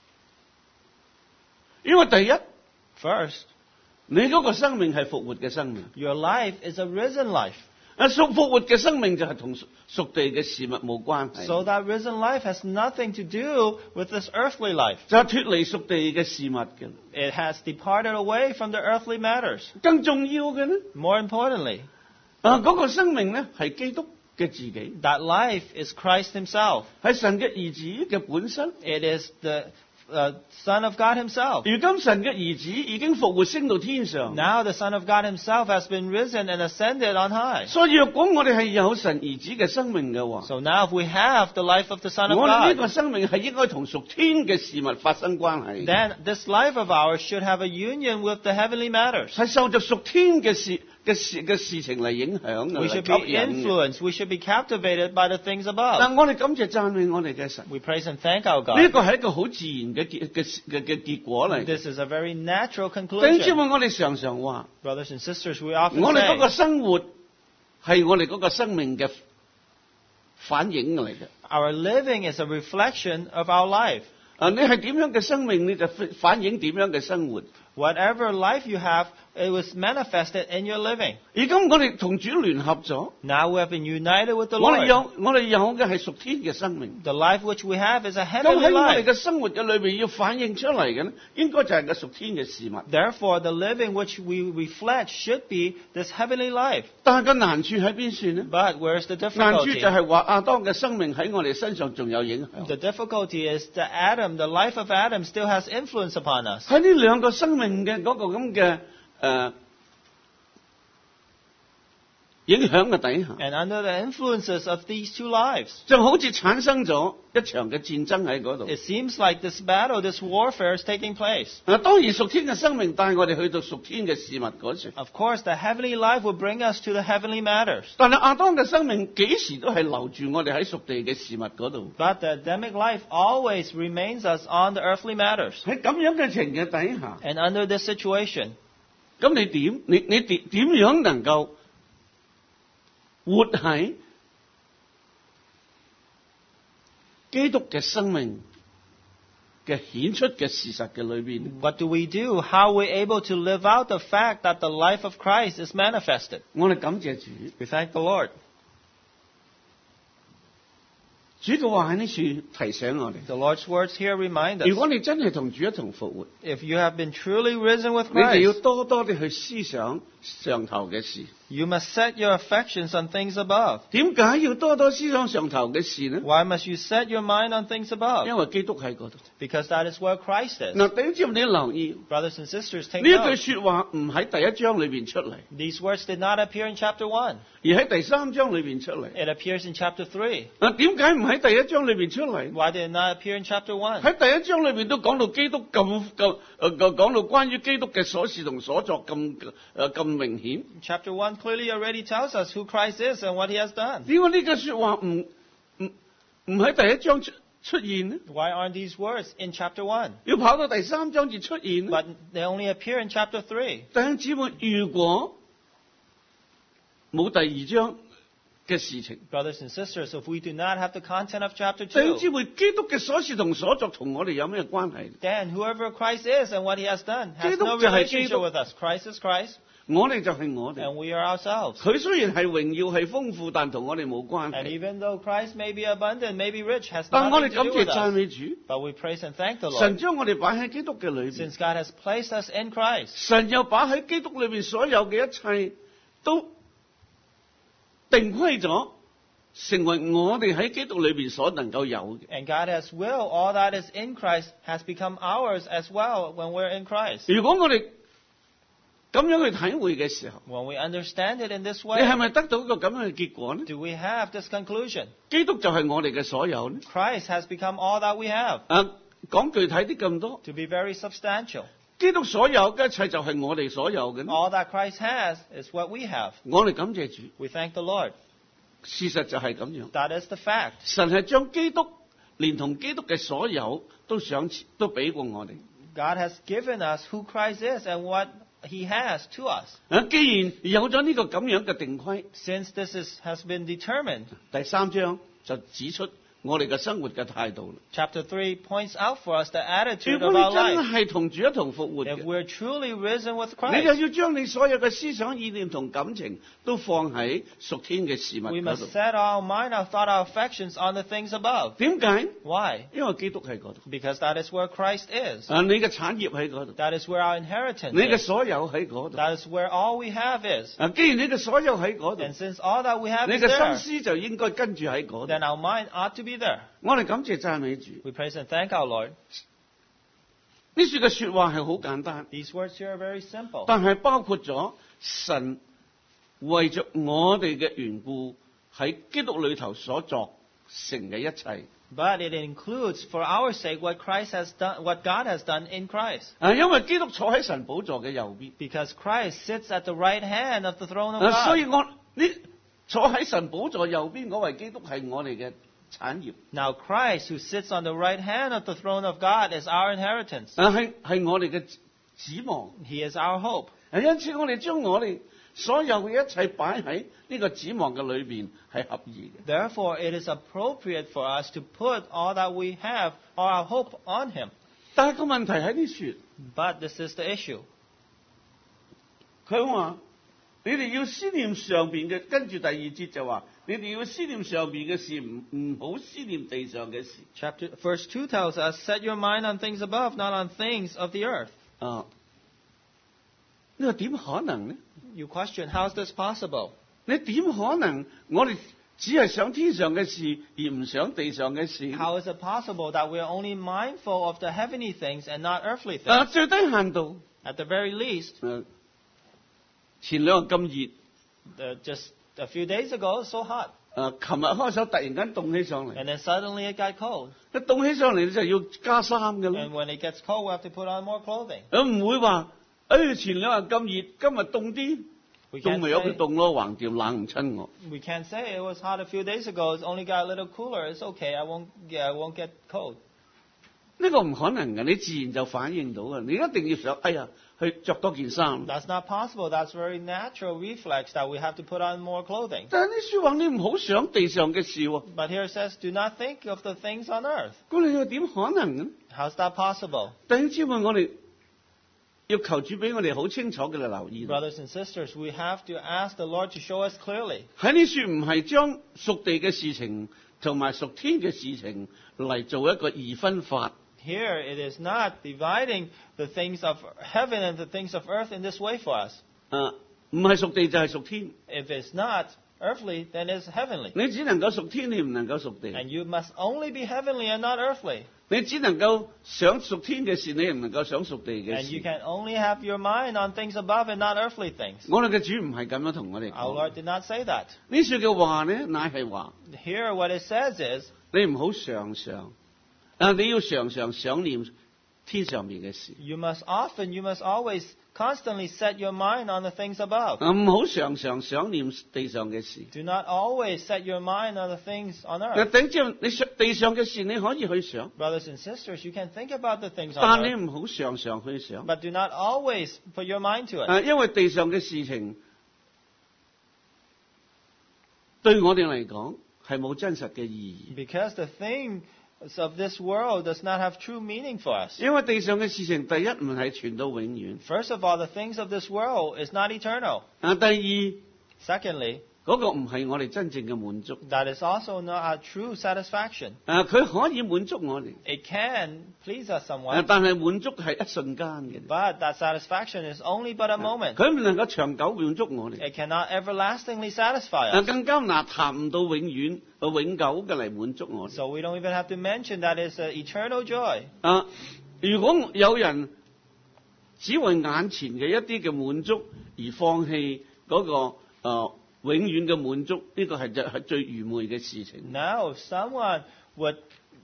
因為第一， First, 你嗰個生命係復活嘅生命。 your life is a risen life. 復活嘅生命就係同屬地嘅事物冇關係， So that risen life has nothing to do with this earthly life. 就係脫離屬地嘅事物嘅。 It has departed away from the earthly matters. 更重要嘅呢， More importantly, 嗰個生命呢係基督嘅自己， that life is Christ Himself. 係神嘅兒子嘅本身。 It is the Son of God Himself. 如今神嘅兒子已經復活升到天上， Now the Son of God Himself has been risen and ascended on high. 所以若果我哋係有神兒子嘅生命嘅話， So now if we have the life of the Son of 我哋呢個 God, 生命係應該同屬天嘅事物發生關係， then this life of ours should have a union with the heavenly matters. 係受着屬天嘅事情嚟影響嘅， We 嚟 should be 吸引嘅。 influenced. We should be captivated by the things above. 但我哋感謝讚美我哋嘅神。 We praise and thank our 呢 God. 個係一個好自然嘅結果嚟。 This is a very natural 弟兄姊 conclusion. 妹，我哋常常話， Brothers and sisters, we often 我哋嗰個 say 生活係我哋嗰個生命嘅反映嚟嘅。 our living is a reflection of our life. 你係點樣嘅生命，你就反映點樣嘅生活。 Whatever life you have it was manifested in your living. 而今我哋同主聯合咗， Now we have been united with the 我哋 Lord. 有嘅係屬天嘅生命。 The life which we have is a 咁 heavenly 喺我哋 life. 嘅生活嘅裏邊要反映出嚟嘅咧，應該就係個屬天嘅事物。 Therefore, the living which we reflect should be this heavenly life. 但係個難處喺邊處呢？ But where's the 難處 difficulty? 就係話亞當嘅生命喺我哋身上仲有影響。 The difficulty is that the life of Adam still has influence upon us. 喺呢兩個生命嘅嗰個咁嘅影響嘅底下， And under the influences of these two lives, 就好似產生咗一場嘅戰爭喺嗰度。 it seems like this battle, this warfare is taking place. 當然屬天嘅生命帶我哋去到屬天嘅事物嗰處， Of course, the heavenly life will bring us to the heavenly matters. 但係亞當嘅生命幾時都係留住我哋喺屬地嘅事物嗰度。 But the Adamic life always remains us on the earthly matters. 喺咁樣嘅情形底下， And under this situation, 咁你點樣能夠活喺基督嘅生命嘅顯出嘅事實嘅裏邊？ what do we do? How are we able to live out the fact that the life of Christ is manifested? 我哋感謝主， We thank the Lord. 主嘅話喺呢處提醒我哋。 The Lord's words here remind 如 us, 果你真係同主一同復活， if you have been truly risen with 你哋要 Christ, 多多地去思想上頭嘅事。 you must set your affections on things above. 點解要多多思想上頭嘅事呢？ Why must you set your mind on things above? 因為基督喺嗰度。 Because that is where Christ is. 嗱，弟兄姊妹你留意 Brothers and sisters, take 呢一 note. 句說話唔喺第一章裏邊出嚟， These words did not appear in chapter 1. 而喺第三章裏邊出嚟。 It appears in chapter 3. 嗱，點解唔喺第一章裏邊出嚟？ Why did it not appear in chapter 1? 喺第一章裏邊都講到基督講到關於基督嘅所事同所作咁明顯。 Chapter 1 clearly already tells us who Christ is and what he has done. 點解呢句說話唔喺第一章出現呢？ Why aren't these words in chapter 1? 要跑到第三章至出現呢？ But they only appear in chapter 3. 弟兄姊妹，如果冇第二章嘅事情， Brothers and sisters, if we do not have the content of chapter 弟兄姊 2, 妹，基督嘅所事同所作同我哋有咩關係？ then whoever Christ is and what he has done has 基督 no 就係基督。 relationship with us. Christ is Christ, 我哋就係我哋。 and we are ourselves. 佢雖然係榮耀係豐富，但同我哋冇關 And 係。 even though Christ may be abundant, may be rich, has 但我哋 nothing 感 to do 謝 with 讚 us. 美主， But we praise and thank the 神 Lord. 將我哋擺喺基督嘅裏邊， Since God has placed us in Christ, 神又把喺基督裏邊所有嘅一切都定規咗，成為我哋喺基督裏邊所能夠有嘅。 and God has will, all that is in Christ has become ours as well when we're in Christ. 如果我哋咁樣去體會嘅時候， When we understand it in this 你係 way, 咪得到一個咁樣嘅結果呢？ do we have this conclusion? 基督就係我哋嘅所有呢？ Christ has become all that we have. 講具體啲咁多， To be very substantial. 基督所有嘅一切就係我哋所有嘅呢。 All that Christ has is what we have. 我哋感謝主， We thank the Lord. 事實就係咁樣。 That is the fact. 神係將基督連同基督嘅所有都俾過我哋。 God has given us who Christ is and what he has to us. 既然有咗呢個咁樣嘅定規， Since this has been determined, 第三章就指出我哋嘅生活嘅態度啦。 chapter 3 points out for us the 如 attitude 果 of 你 our 真 life. 係同主一同復活 If 嘅， we're truly risen with 你就 Christ, 要將你所有嘅思想、意念同感情都放喺屬天嘅事物 we 嗰 must 度。 set our mind, our thought, our affections on the things above. 點解？ Why? 因為基督喺嗰度， Because that is where Christ is. 你嘅產業喺嗰度， That is where our inheritance 你嘅 is. 所有喺嗰度。 That is where all we have is. 既然你嘅所有喺嗰度， And since all that we have 你 is 嘅 there, 心思就應該跟住喺嗰度。 then our mind ought to be there. 我哋感謝讚美主。 We praise and thank our Lord. 呢處嘅說話係好簡單， These words here are very simple. 但係包括咗神為着我哋嘅緣故喺基督裏頭所作成嘅一切。 But it includes, for our sake, what Christ has done, what God has done in Christ. 因為基督坐喺神寶座嘅右邊， Because Christ sits at the right hand of the throne of 所以 God. 坐喺神寶座右邊嗰位基督係我哋嘅產業， Now Christ, who sits on the right hand of the throne of God, is our inheritance. 係我哋嘅指望。 He is our hope. 因此我哋將我哋所有嘅一切擺喺呢個指望嘅裏邊係合意嘅。 Therefore, it is appropriate for us to put all that we have, all our hope on Him. 但係個問題喺呢處， But this is the issue. 佢話你哋要思念上邊嘅，跟住第二節就話你哋要思念上邊嘅事，唔好思念地上嘅事。 Verse 2 tells us, set your mind on things above, not on things of the earth. 呢個點可能呢？ You question, how is this possible? 你點可能我哋只係想天上嘅事，而唔想地上嘅事？ How is it possible that we are only mindful of the heavenly things and not earthly things? 最低限度 At the very least, 前兩日咁熱， just a few days ago, it's so hot. 琴日開手突然間凍起上嚟， And then suddenly it got cold. 一凍起上嚟你就要加衫嘅啦。 And when it gets cold, we have to put on more clothing. 唔會話，前兩日咁熱，今日凍啲， We 凍 can't 咪有佢 say, 凍咯，橫掂冷唔親我。 we can't say it was hot a few days ago. It's only got a little cooler. It's okay. I won't get cold. 呢個唔可能嘅，你自然就反應到嘅。你一定要想，哎呀，去着多件衫。 That's not possible. That's very natural reflex that we have to put on more clothing. 但係呢書話你唔好想地上嘅事喎， But here it says, do not think of the things on earth. 咁你又點可能呢？ How's that possible? 弟兄姊妹，我哋要求主俾我哋好清楚嘅留意。 Brothers and sisters, we have to ask the Lord to show us clearly. 喺呢書唔係將屬地嘅事情同埋屬天嘅事情嚟做一個二分法。 Here it is not dividing the things of heaven and the things of earth in this way for us. 唔係屬地就係屬天。 If it's not earthly, then it's heavenly. 你只能夠屬天，你唔能夠屬地。 And you must only be heavenly and not earthly. 你只能夠想屬天嘅事，你唔能夠想屬地嘅 And you 事。 can only have your mind on things above and not earthly things. 我哋嘅主唔係咁樣同我哋 Our 講。 Lord did not say that. 呢處嘅話呢，乃係話 Here what it says is, 你唔好常常，你要常常想念天上面嘅事。 you must always, constantly set your mind on the things above. 唔好常常想念地上嘅事。 Do not always set your mind on the things on 嗱， earth. 頂之你想地上嘅事，你可以去想， Brothers and sisters, you can think about the things 但 on 你 earth, 唔好常常去想。 but do not always put your mind to it. 因為地上嘅事情對我哋嚟講係冇真實嘅意義。 Because the things of this world does not have true meaning for us. 因為地上嘅事情，第一唔係傳到永遠， First of all, the things of this world is not eternal. 第二 Secondly, 嗰個唔係我哋真正嘅滿足。 that is also not a true satisfaction. 佢可以滿足我哋， It can please us somewhat, 但係滿足係一瞬間嘅， but that satisfaction is only but a moment. 佢唔能夠長久滿足我哋， It cannot everlastingly satisfy us. 更加談唔到永遠永久嘅嚟滿足我哋。 So we don't even have to mention that it's an eternal joy. 如果有人只為眼前嘅一啲嘅滿足而放棄嗰個永遠嘅滿足，呢個係最愚昧嘅事情。 Now, if someone would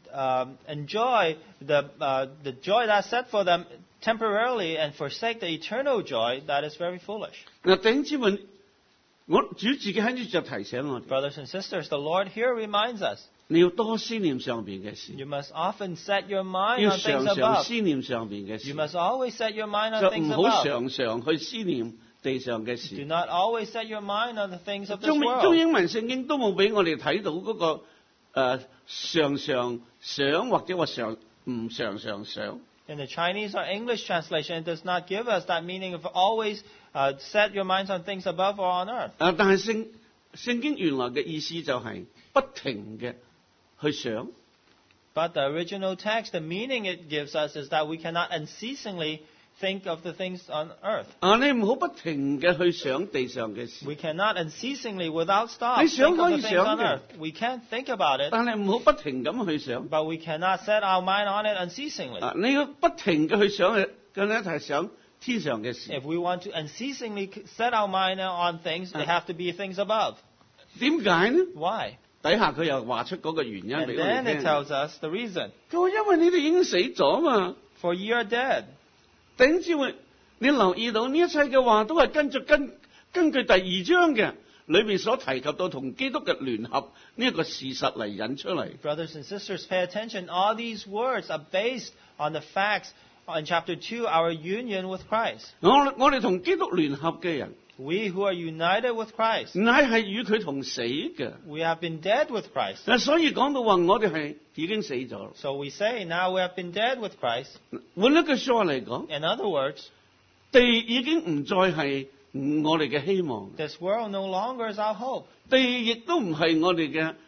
enjoy the joy that's set for them temporarily and forsake the eternal joy, that is very foolish. 嗱，弟兄姊妹，我主自己喺呢就提醒我哋， Brothers and sisters, the Lord here reminds us, 你要多思念上邊嘅事， you must often set your mind 要 on things 常常 above. 思念上邊嘅事 You，must always set your mind 就 on 唔 things 好 above. 常常去思念地上嘅 Do 事。 not always set your mind on the things of this 中 world. 英文聖經都冇俾我哋睇到嗰個常常想或者話唔常常想。 In the Chinese or English translation, it does not give us that meaning of always set your minds on things above or on earth. 但係聖經原來嘅意思就係不停嘅去想。 But the original text, the meaning it gives us is that we cannot unceasingly think of the things on earth. 你唔好不停嘅去想地上嘅事， We cannot unceasingly, without stop, 你想 think of 可以 the things 想 on 嘅。 earth. We can't think about it, 但係唔好不停咁去想。 but we cannot set our mind on it unceasingly. 你要不停嘅去想嘅咧，就係想天上嘅事。 If we want to unceasingly set our mind on things, they have to be things above. 點解呢？ Why? 底下佢又話出嗰個原因 And 俾我哋 then it 聽。 tells us the reason. 佢話因為你哋已經死咗嘛。 For ye are dead. 頂之會，你留意到呢一切嘅話都係根據第二章嘅裏面所提及到同基督嘅聯合呢一個事實嚟引出嚟。 Brothers and sisters, pay attention. All these words are based on the facts in chapter 2, our union with Christ. 我哋同基督聯合嘅人， We who are united with Christ, 乃係與佢同死嘅。 we have been dead with Christ. 所以講到話我哋係已經死咗。 So we say now we have been dead with Christ. 換一句說話嚟講， In other words, 地已經唔再係我哋嘅希望， This world no longer is our hope. 地亦都唔係我哋嘅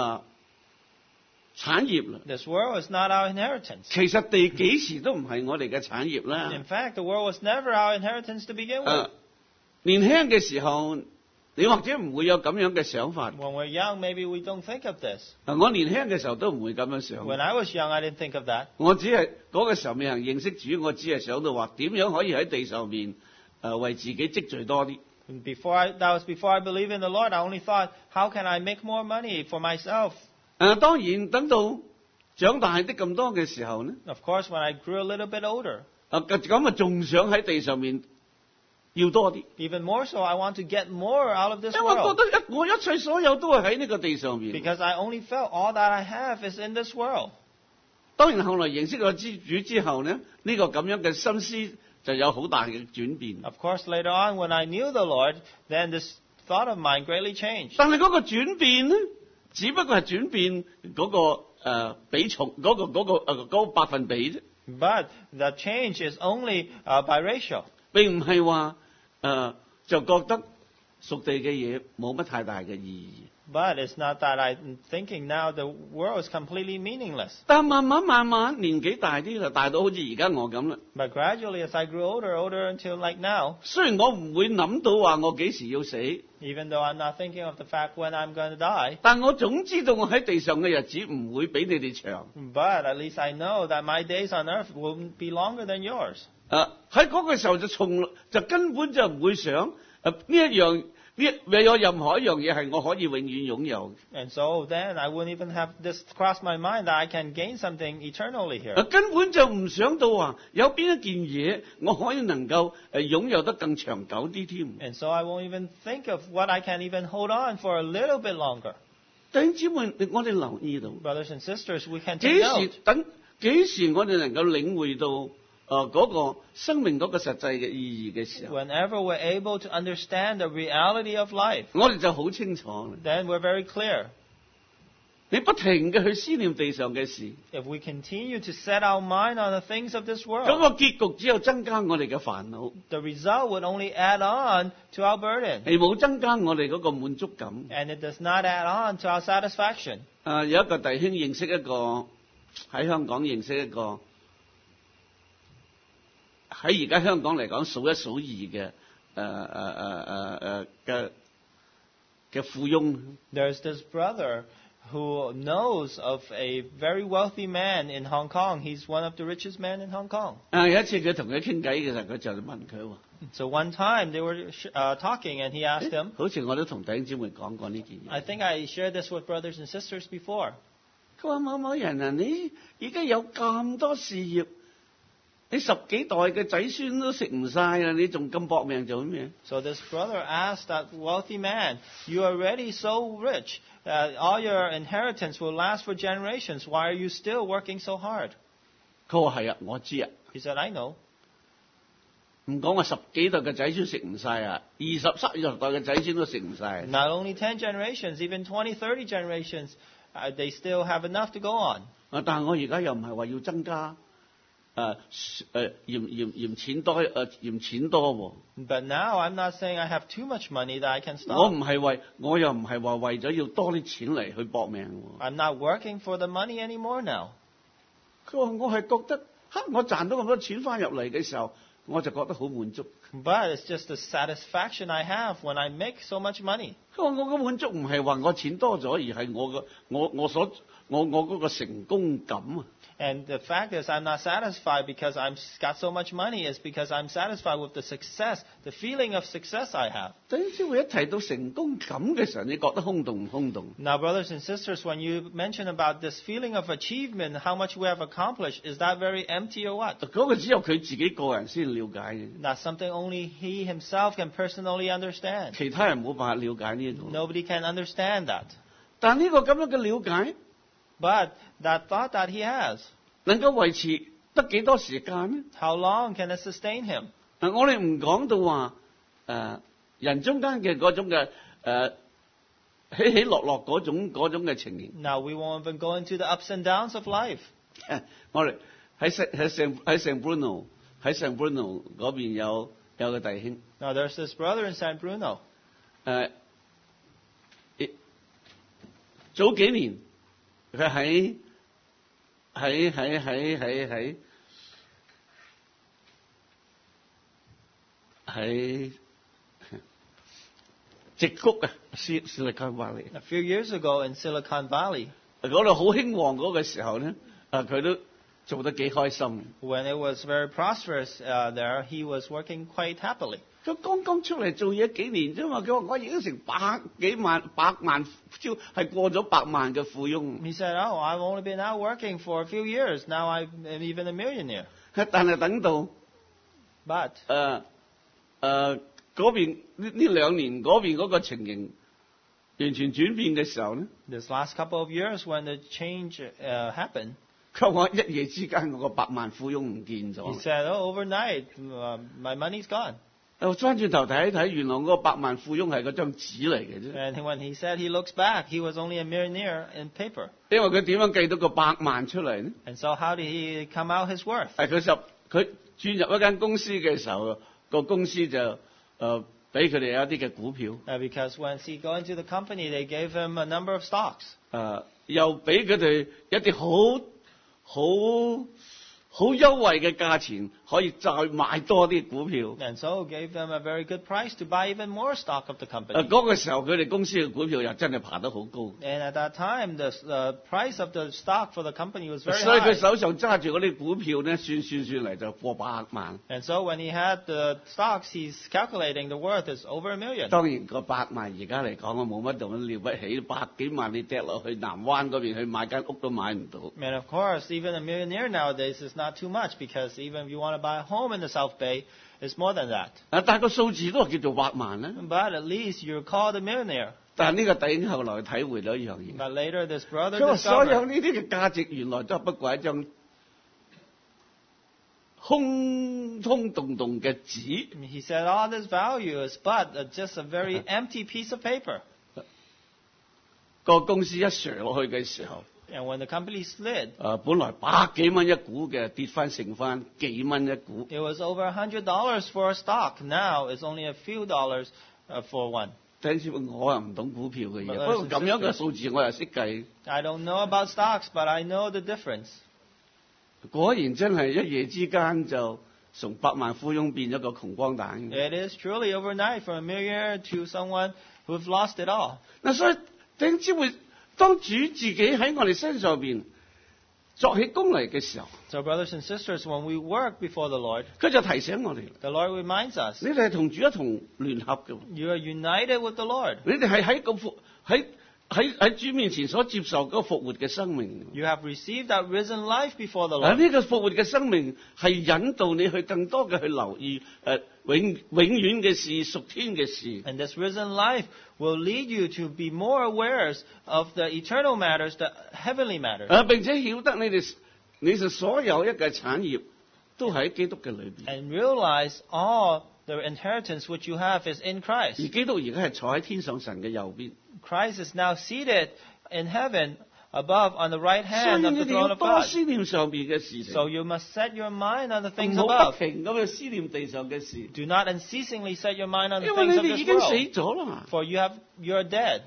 產業啦。 This world is not our inheritance. 其實地幾時都唔係我哋嘅產業啦。 In fact, the world was never our inheritance to begin with. 年輕嘅時候，你或者唔會有咁樣嘅想法。 When we're young, maybe we don't think of this. 我年輕嘅時候都唔會咁樣想。 When I was young, I didn't think of that. 我只係嗰個時候未人認識主，我只係想到話點樣可以喺地上面為自己積聚多啲。 That was before I believed in the Lord. I only thought, how can I make more money for myself? 當然等到長大啲咁多嘅時候呢， Of course, when I grew a little bit older, 咁仲想喺地上面要多啲。 even more so, I want to get more out of this 因為我 world. 覺得我一切所有都係喺呢個地上面。 Because I only felt all that I have is in this world. 當然後來認識咗主之後呢，呢個咁樣嘅心思就有好大嘅轉變。 Of course, later on, when I knew the Lord, then this thought of mine greatly changed. 但係嗰個轉變呢，只不過係轉變嗰個比重嗰個百分比啫， But the change is only by ratio. 並唔係話就覺得屬地嘅嘢冇乜太大嘅意義。 But it's not that I'm thinking now the world is completely meaningless. 但慢慢年紀大啲啦，大到好似而家我咁啦。 But gradually, as I grew older until like now, 雖然我唔會諗到話我幾時要死， even though I'm not thinking of the fact when I'm going to die, 但我總知道我喺地上嘅日子唔會比你哋長。 but at least I know that my days on earth will be longer than yours. 喺嗰個時候就根本就唔會想未有任何一樣嘢係我可以永遠擁有嘅。 And so then I wouldn't even have this cross my mind that I can gain something eternally here. 根本就唔想到話有邊一件嘢我可以能夠擁有得更長久啲添。 And so I won't even think of what I can even hold on for a little bit longer. 弟兄姊妹，我哋留意到 Brothers and sisters, we can 幾 take 時 note. 幾時我哋能夠領會到嗰個生命嗰個實際嘅意義嘅時候， Whenever we're able to understand the reality of life, 我哋就好清楚啦。 then we're very clear. 你不停嘅去思念地上嘅事， If we continue to set our mind on the things of this 嗰 world, 個結局只有增加我哋嘅煩惱， the result would only add on to our burden. 係冇增加我哋嗰個滿足感。 And it does not add on to our satisfaction. 有一個弟兄認識一個喺香港認識一個喺而家香港嚟講數一數二嘅富翁。 There's this brother who knows of a very wealthy man in Hong Kong. He's one of the richest men in Hong Kong. 有一次佢同佢傾偈嘅時候，佢就問佢話： So one time they were talking and he asked him, 好似我都同弟兄姊妹講過呢件嘢。 I think I shared this with brothers and sisters before. 佢話某某人啊，你而家有咁多事業，你十幾代嘅仔孫都食唔晒啦，你仲咁搏命做咩？ So this brother asked that wealthy man, you are already so rich, all your inheritance will last for generations. Why are you still working so hard? 佢話係啊，我知啊。 He said, I know. 唔講話十幾代嘅仔孫食唔晒啊，20、30代嘅仔孫都食唔晒。 Not only 10 generations, even 20, 30 generations, they still have enough to go on. 但係我而家又唔係話要增加嫌錢多喎。 But now I'm not saying I have too much money that I can 我 stop. 又唔係話為咗要多啲錢嚟去搏命喎。 I'm not working for the money anymore now. 佢話我係覺得，我賺到咁多錢翻入嚟嘅時候，我就覺得好滿足。 But it's just the satisfaction I have when I make so much money. 佢話我嘅滿足唔係話我錢多咗，而係我嗰個成功感啊。 And the fact is, I'm not satisfied because I've got so much money. It's because I'm satisfied with the success, the feeling of success I have. 等於會一提到成功感嘅時候，你覺得空洞唔空洞？ Now, brothers and sisters, when you mention about this feeling of achievement, how much we have accomplished, is that very empty or what? 嗰個只有佢自己個人先了解嘅， That's something only he himself can personally understand. 其他人冇辦法了解呢個。 Nobody can understand that. 但呢個咁樣嘅了解， But that thought that he has, 能夠維持得幾多時間呢？ how long can it sustain him? 我哋唔講到話人中間嘅嗰種嘅起起落落嗰種嘅情形。 Now, we won't even go into the ups and downs of life. 我哋喺聖 Bruno 嗰邊有有個弟兄， Now there's this brother in San Bruno. 早幾年佢喺矽谷啊，Silicon Valley A few years ago in Silicon Valley, 嗰度好興旺嗰個時候咧，佢都做得幾開心。 when it was very prosperous there, he was working quite happily. 佢剛剛出嚟做嘢幾年啫嘛，佢話我已經成百萬，超係過咗100萬嘅富翁。 He said, "Oh, I've only been out working for a few years. Now I'm even a millionaire." 但係等到 But 嗰邊呢2年嗰邊嗰個情形完全轉變嘅時候咧， this last couple of years, when the change happened, 佢話一夜之間我個100萬富翁唔見 he 咗。 said, "Oh, overnight, my money's gone." 翻轉頭睇一睇，原來嗰個100萬富翁係嗰張紙嚟嘅啫。 And when he said he looks back, he was only a millionaire in paper. 因為佢點樣計到個100萬出嚟呢？ And so how did he come out his worth? 係佢轉入一間公司嘅時候，個公司就俾佢哋有一啲嘅股票， Because when he go into the company, they gave him a number of stocks. 又俾佢哋一啲好優惠嘅價錢，可以再買多啲股票。 And so gave them a very good price to buy even more stock of the company. 嗰個時候佢哋公司嘅股票又真係爬得好高， And at that time, the price of the stock for the company was very 所以佢 high. 手上揸住嗰啲股票咧，算嚟就過100萬。 And so when he had the stocks, he's calculating the worth is over $1 million. 當然個100萬而家嚟講，我冇乜咁了不起，100幾萬你掟落去南灣嗰邊去買間屋都買唔到。 And of course, even a millionaire nowadays is not too much, because even if you want to buy a home in the South Bay, it's more than that. 但係個數字都係叫做100萬啦。 But at least you're called a millionaire. 但係呢個弟兄後來體會到一樣嘢， But later, this brother 佢話所有 discovered 呢啲嘅價值原來都係不過一張空洞嘅紙。 he said all this value is but just a very empty piece of paper. 個公司一上落去嘅時候， And when the company slid, 本來100幾蚊一股嘅，跌翻剩翻幾蚊一股。 it was over $100 for a stock. Now it's only a few dollars for one. 弟兄姊妹，我又唔懂股票嘅嘢， Brothers 不過咁樣嘅數字我又識計。 I don't know about stocks, but I know the difference. 果然真係一夜之間就從100萬富翁變咗個窮光蛋。 It is truly overnight from a millionaire to someone who've lost it all. 嗱，所以弟兄姊妹，當主自己喺我哋身上邊作起功嚟嘅時候， So brothers and sisters, when we work before the Lord, 佢就提醒我哋： the Lord reminds us, 你哋係同主一同聯合嘅， you are united with the Lord. 你哋係喺主面前所接受嗰個復活嘅生命。 You have received that risen life before the 嗱， Lord. 呢個復活嘅生命係引導你去更多嘅去留意永遠嘅事、屬天嘅事。 And this risen life will lead you to be more aware of the eternal matters, the heavenly matters. 並且曉得你哋所有一嘅產業都喺基督嘅裏邊。 And realize all the inheritance which you have is in 而 Christ. 基督而家係坐喺天上神嘅右邊， Christ is now seated in heaven above on the right 所以 hand of 你 the 哋 throne 要 of 多 God. 思念上邊嘅事情， So you must set your mind on the 唔 things 好不 above. 停咁去思念地上嘅事， Do not unceasingly set your mind on the 因為 things 你 of 哋 this 已經死 world. 咗啦嘛。 For you're dead.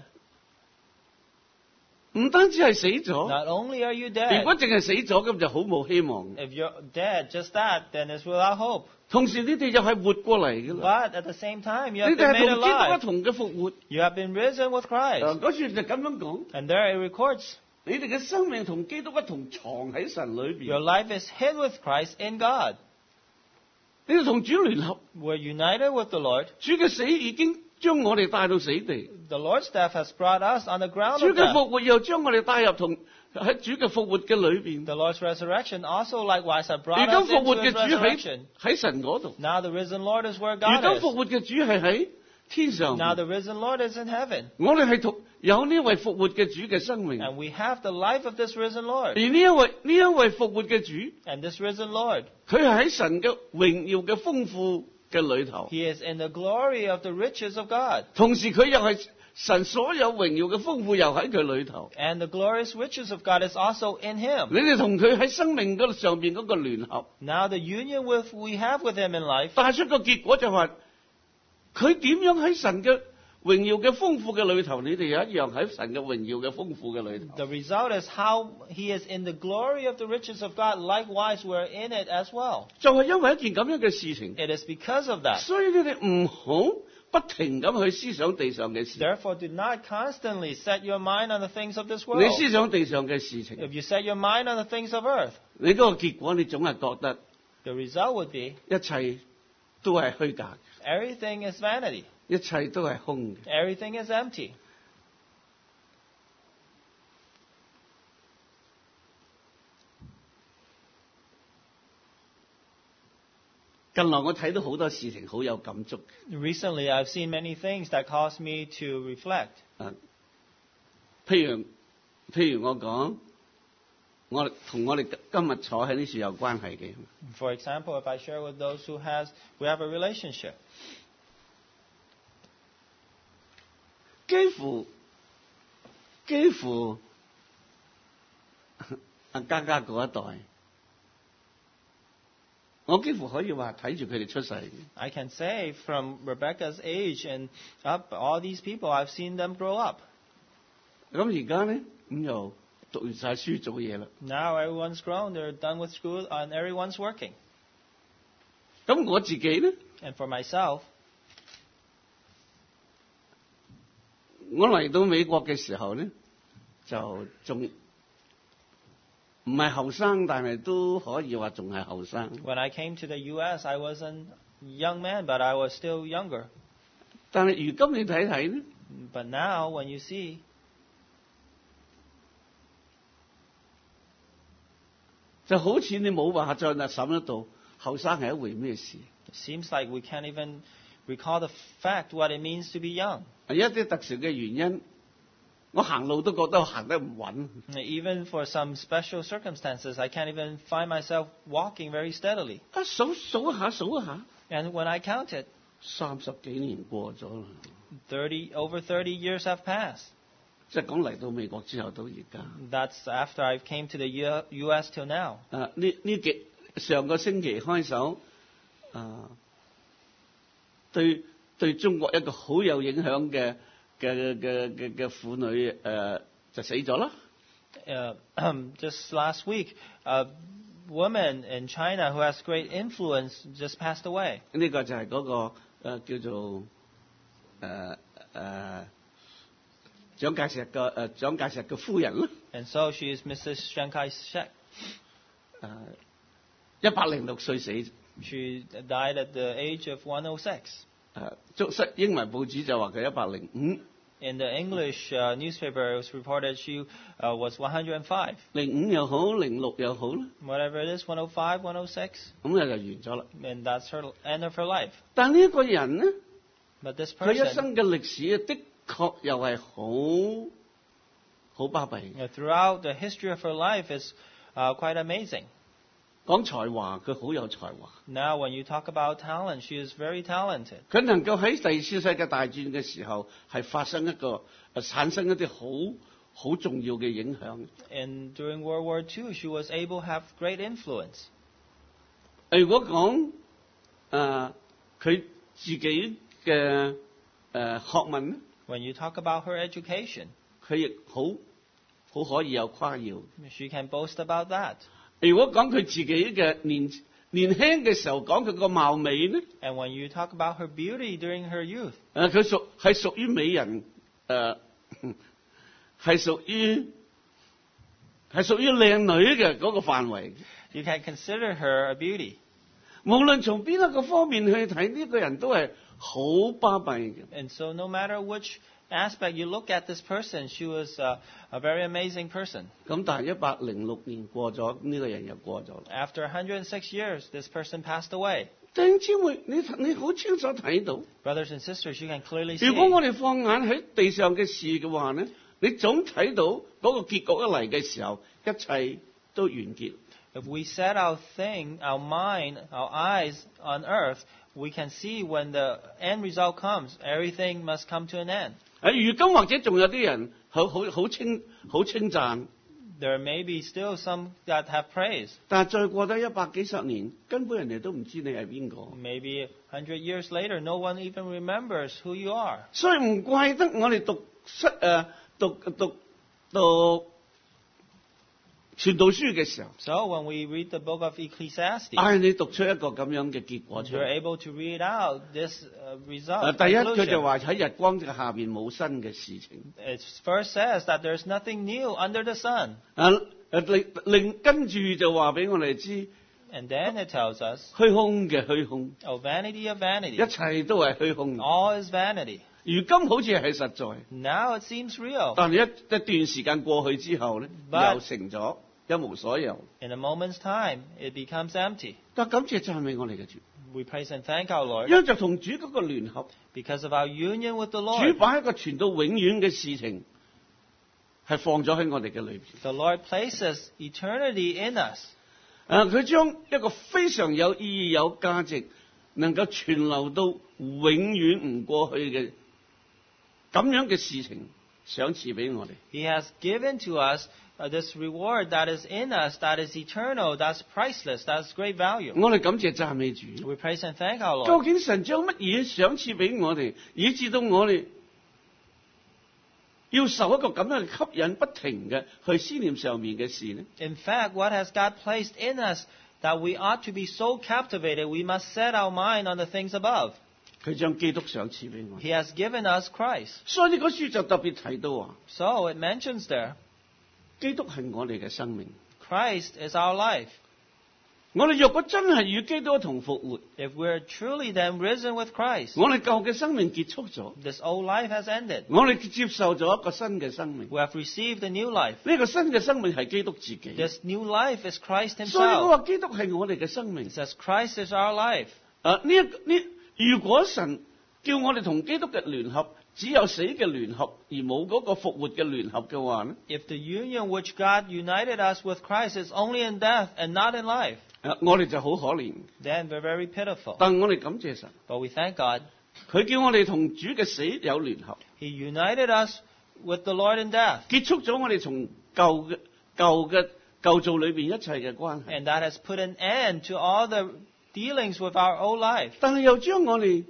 唔單止係死咗， Not only are you 如 dead, 果淨係死咗咁就好冇希望。 if you're dead, just that, then it's without hope. 同時你哋又係活過嚟嘅啦， But at the same time, you 你 have 哋 been 係 made 同基督一 alive. 同嘅復活。 You have been risen with Christ. 嗰處就咁樣講， And there it records, 你哋嘅生命同基督一同藏喺神裏 your 邊， life is hid with Christ in God. 你哋同主聯合， We're united with the Lord. 主嘅死已經將我哋帶到死地， The Lord's death has brought us on the ground 主 of 嘅 death. 復活又將我哋帶入同喺主嘅復活嘅裏邊。 The Lord's resurrection also likewise has 而 brought 家 us 復活 into 嘅 His 主 resurrection. 喺神嗰度， Now the risen Lord is where 而家 God 復 is. 活嘅主係喺天上。 Now the risen Lord is in heaven. 我哋係有呢位復活嘅主嘅生命，而 And we have the life of this risen Lord. 呢一位復活嘅主， And this risen Lord, 佢係喺神嘅榮耀嘅豐富嘅裏頭， He is in the glory of the riches of God. 同時佢又係神所有榮耀嘅豐富又喺佢裏頭。 And the glorious riches of God is also in him. 你哋同佢喺生命嗰上邊嗰個聯合， Now the union we have with him in life 帶出個結果就話，佢點樣喺神嘅榮耀嘅豐富嘅裏頭，你哋又一樣喺神嘅榮耀嘅豐富嘅裏頭。 The result is how he is in the glory of the riches of God. Likewise, we're in it as well. 就係因為一件咁樣嘅事情， It is because of that. 所以你哋唔好不停咁去思想地上嘅事。 Therefore, do not constantly set your mind on the things of this 你 world. 思想地上嘅事情， If you set your mind on the things of earth, 你嗰個結果你總係覺得 the result would be 一切都係虛假， everything is vanity. 一切都係空嘅。 Everything is empty. 近來我睇到好多事情好有感觸。 Recently, I've seen many things that cause me to reflect. 譬如我講，我同我哋今日坐喺呢處有關係嘅。 For example, if I share with those who we have a relationship, 幾乎阿嘉嘉嗰一代，我幾乎可以話睇住佢哋出世嘅。 I can say from Rebecca's age and up, all these people, I've seen them grow up. 咁而家咧，咁又讀完晒書做嘢啦。 Now everyone's grown, they're done with school, and everyone's working. 咁我自己咧， And for myself, 我嚟到美國嘅時候咧，就仲唔係後生，但係都可以話仲係後生。 when I came to the U.S., I wasn't a young man, but I was still younger. 但係如今你睇睇咧， But now, when you see, 就好似你冇辦法再諗得到後生係一回咩事。 it seems like we can't even recall the fact what it means to be young. 一啲特殊嘅原因，我行路都覺得我行得唔穩。 Even for some special circumstances, I can't even find myself walking very steadily. 數一下， And when I counted, 30幾年過咗啦。 over 30 years have passed. 即係講嚟到美國之後到而家。 That's after I came to the U.S. till now. 上個星期開首，對中國一個好有影響嘅婦女就死咗啦。 Just last week, a woman in China who has great influence just passed away. 呢個就係嗰個叫做蔣介石嘅夫人啦。 And so she is Mrs. Chiang Kai-shek. 106歲死。 She died at the age of 106. 英文報紙就話佢105。 In the English newspaper, it was reported she was 105. 05又好，06又好啦。 Whatever it is, 105, 106. 咁就完咗啦。 And that's her end of her life. 但呢一個人呢， But this 佢一 person, 生嘅歷史啊，的確又係好巴閉。 throughout the history of her life, is quite amazing. 講才華，佢好有才華。 Now, when you talk about talent, she is very talented. 佢能夠喺第二次世界大戰嘅時候係產生一啲好重要嘅影響。 And during World War II, she was able to have great influence. 如果講佢自己嘅學問咧， When you talk about her education, 佢亦好可以有誇耀。 she can boast about that. 如果講佢自己嘅年輕嘅時候，講佢個貌美咧， And when you talk about her beauty during her youth, 佢屬於美人，係屬於靚女嘅嗰個範圍。 you can consider her a beauty. 無論從邊一個方面去睇，呢個人都係好巴閉嘅。 And so no matter which aspect you look at this person, she was a very amazing person. 咁但係106年過咗，呢個人又過咗啦。 After 106 years, this person passed away. 弟兄姊妹，你好清楚睇到， Brothers and sisters, you can clearly 如果我 see 哋放眼喺地上嘅事嘅話呢，你總睇到嗰個結局一嚟嘅時候，一切都完結。 if we set our mind, our eyes on earth, we can see when the end result comes, everything must come to an end. 如今或者仲有啲人好稱讚， There may be still some that have praise. 但係再過咗100幾十年，根本人哋都唔知你係邊個。 Maybe 100 years later, no one even remembers who you are. 所以唔怪得我哋讀傳道書嘅時候， So when we read the book of Ecclesiastes, 你讀出一個咁樣嘅結果出 you're 嚟。 able to read out this result. 第一，佢就 conclusion. 話喺日光嘅下邊冇新嘅事情。 It first says that there's nothing new under the sun. 跟住就話俾我哋知， And then it tells us, 虛空嘅虛空， oh, vanity of 一 vanity. 切都係虛空。 All is vanity. 如今好似係實在， Now it seems real. 但係一段時間過去之後咧， But- 又成咗一無所有。 In a moment's time, it becomes empty. 但感謝讚美我哋嘅主， We praise and thank our Lord 因為就同主嗰個聯合， because of our union with the 主 Lord. 把一個傳到永遠嘅事情係放咗喺我哋嘅裏邊。 The Lord places eternity in us. 佢將一個非常有意義、有價值、能夠存留到永遠唔過去嘅咁樣嘅事情，賞賜俾我哋。 He has given to us this reward that is in us, that is eternal, that's priceless, that's great value. 我哋感謝讚美主。 We praise and thank our 究 Lord. 竟神將乜嘢賞賜俾我哋，以致到我哋要受一個咁樣嘅吸引，不停嘅去思念上面嘅事呢？ In fact, what has God placed in us that we ought to be so captivated, we must set our mind on the things above. 佢將基督賞賜俾我哋。 He has given us Christ. 所以呢個書就特別提到話， So it mentions there, 基督係我哋嘅生命。 Christ is our life. 我哋若果真係與基督一同復活， If we're truly then risen with Christ, 我哋舊嘅生命結束咗， this old life has ended. 我哋接受咗一個新嘅生命。 We have received a new life. 呢個新嘅生命係基督自己。 This new life is Christ 所以我 himself. 話基督係我哋嘅生命 It。says Christ is our life. 如果神叫我哋同基督嘅聯合，只有死嘅聯合，而冇嗰個復活嘅聯合嘅話呢， If the union which God united us with Christ is only in death and not in life, 我哋就好可憐。 then we're very pitiful. 但我哋感謝神， But we thank God. 佢叫我哋同主嘅死有聯合， He united us with the Lord in death. 結束咗我哋從舊造裏邊一切嘅關係。 And that has put an end to all the dealings with our old life. 但係又將我哋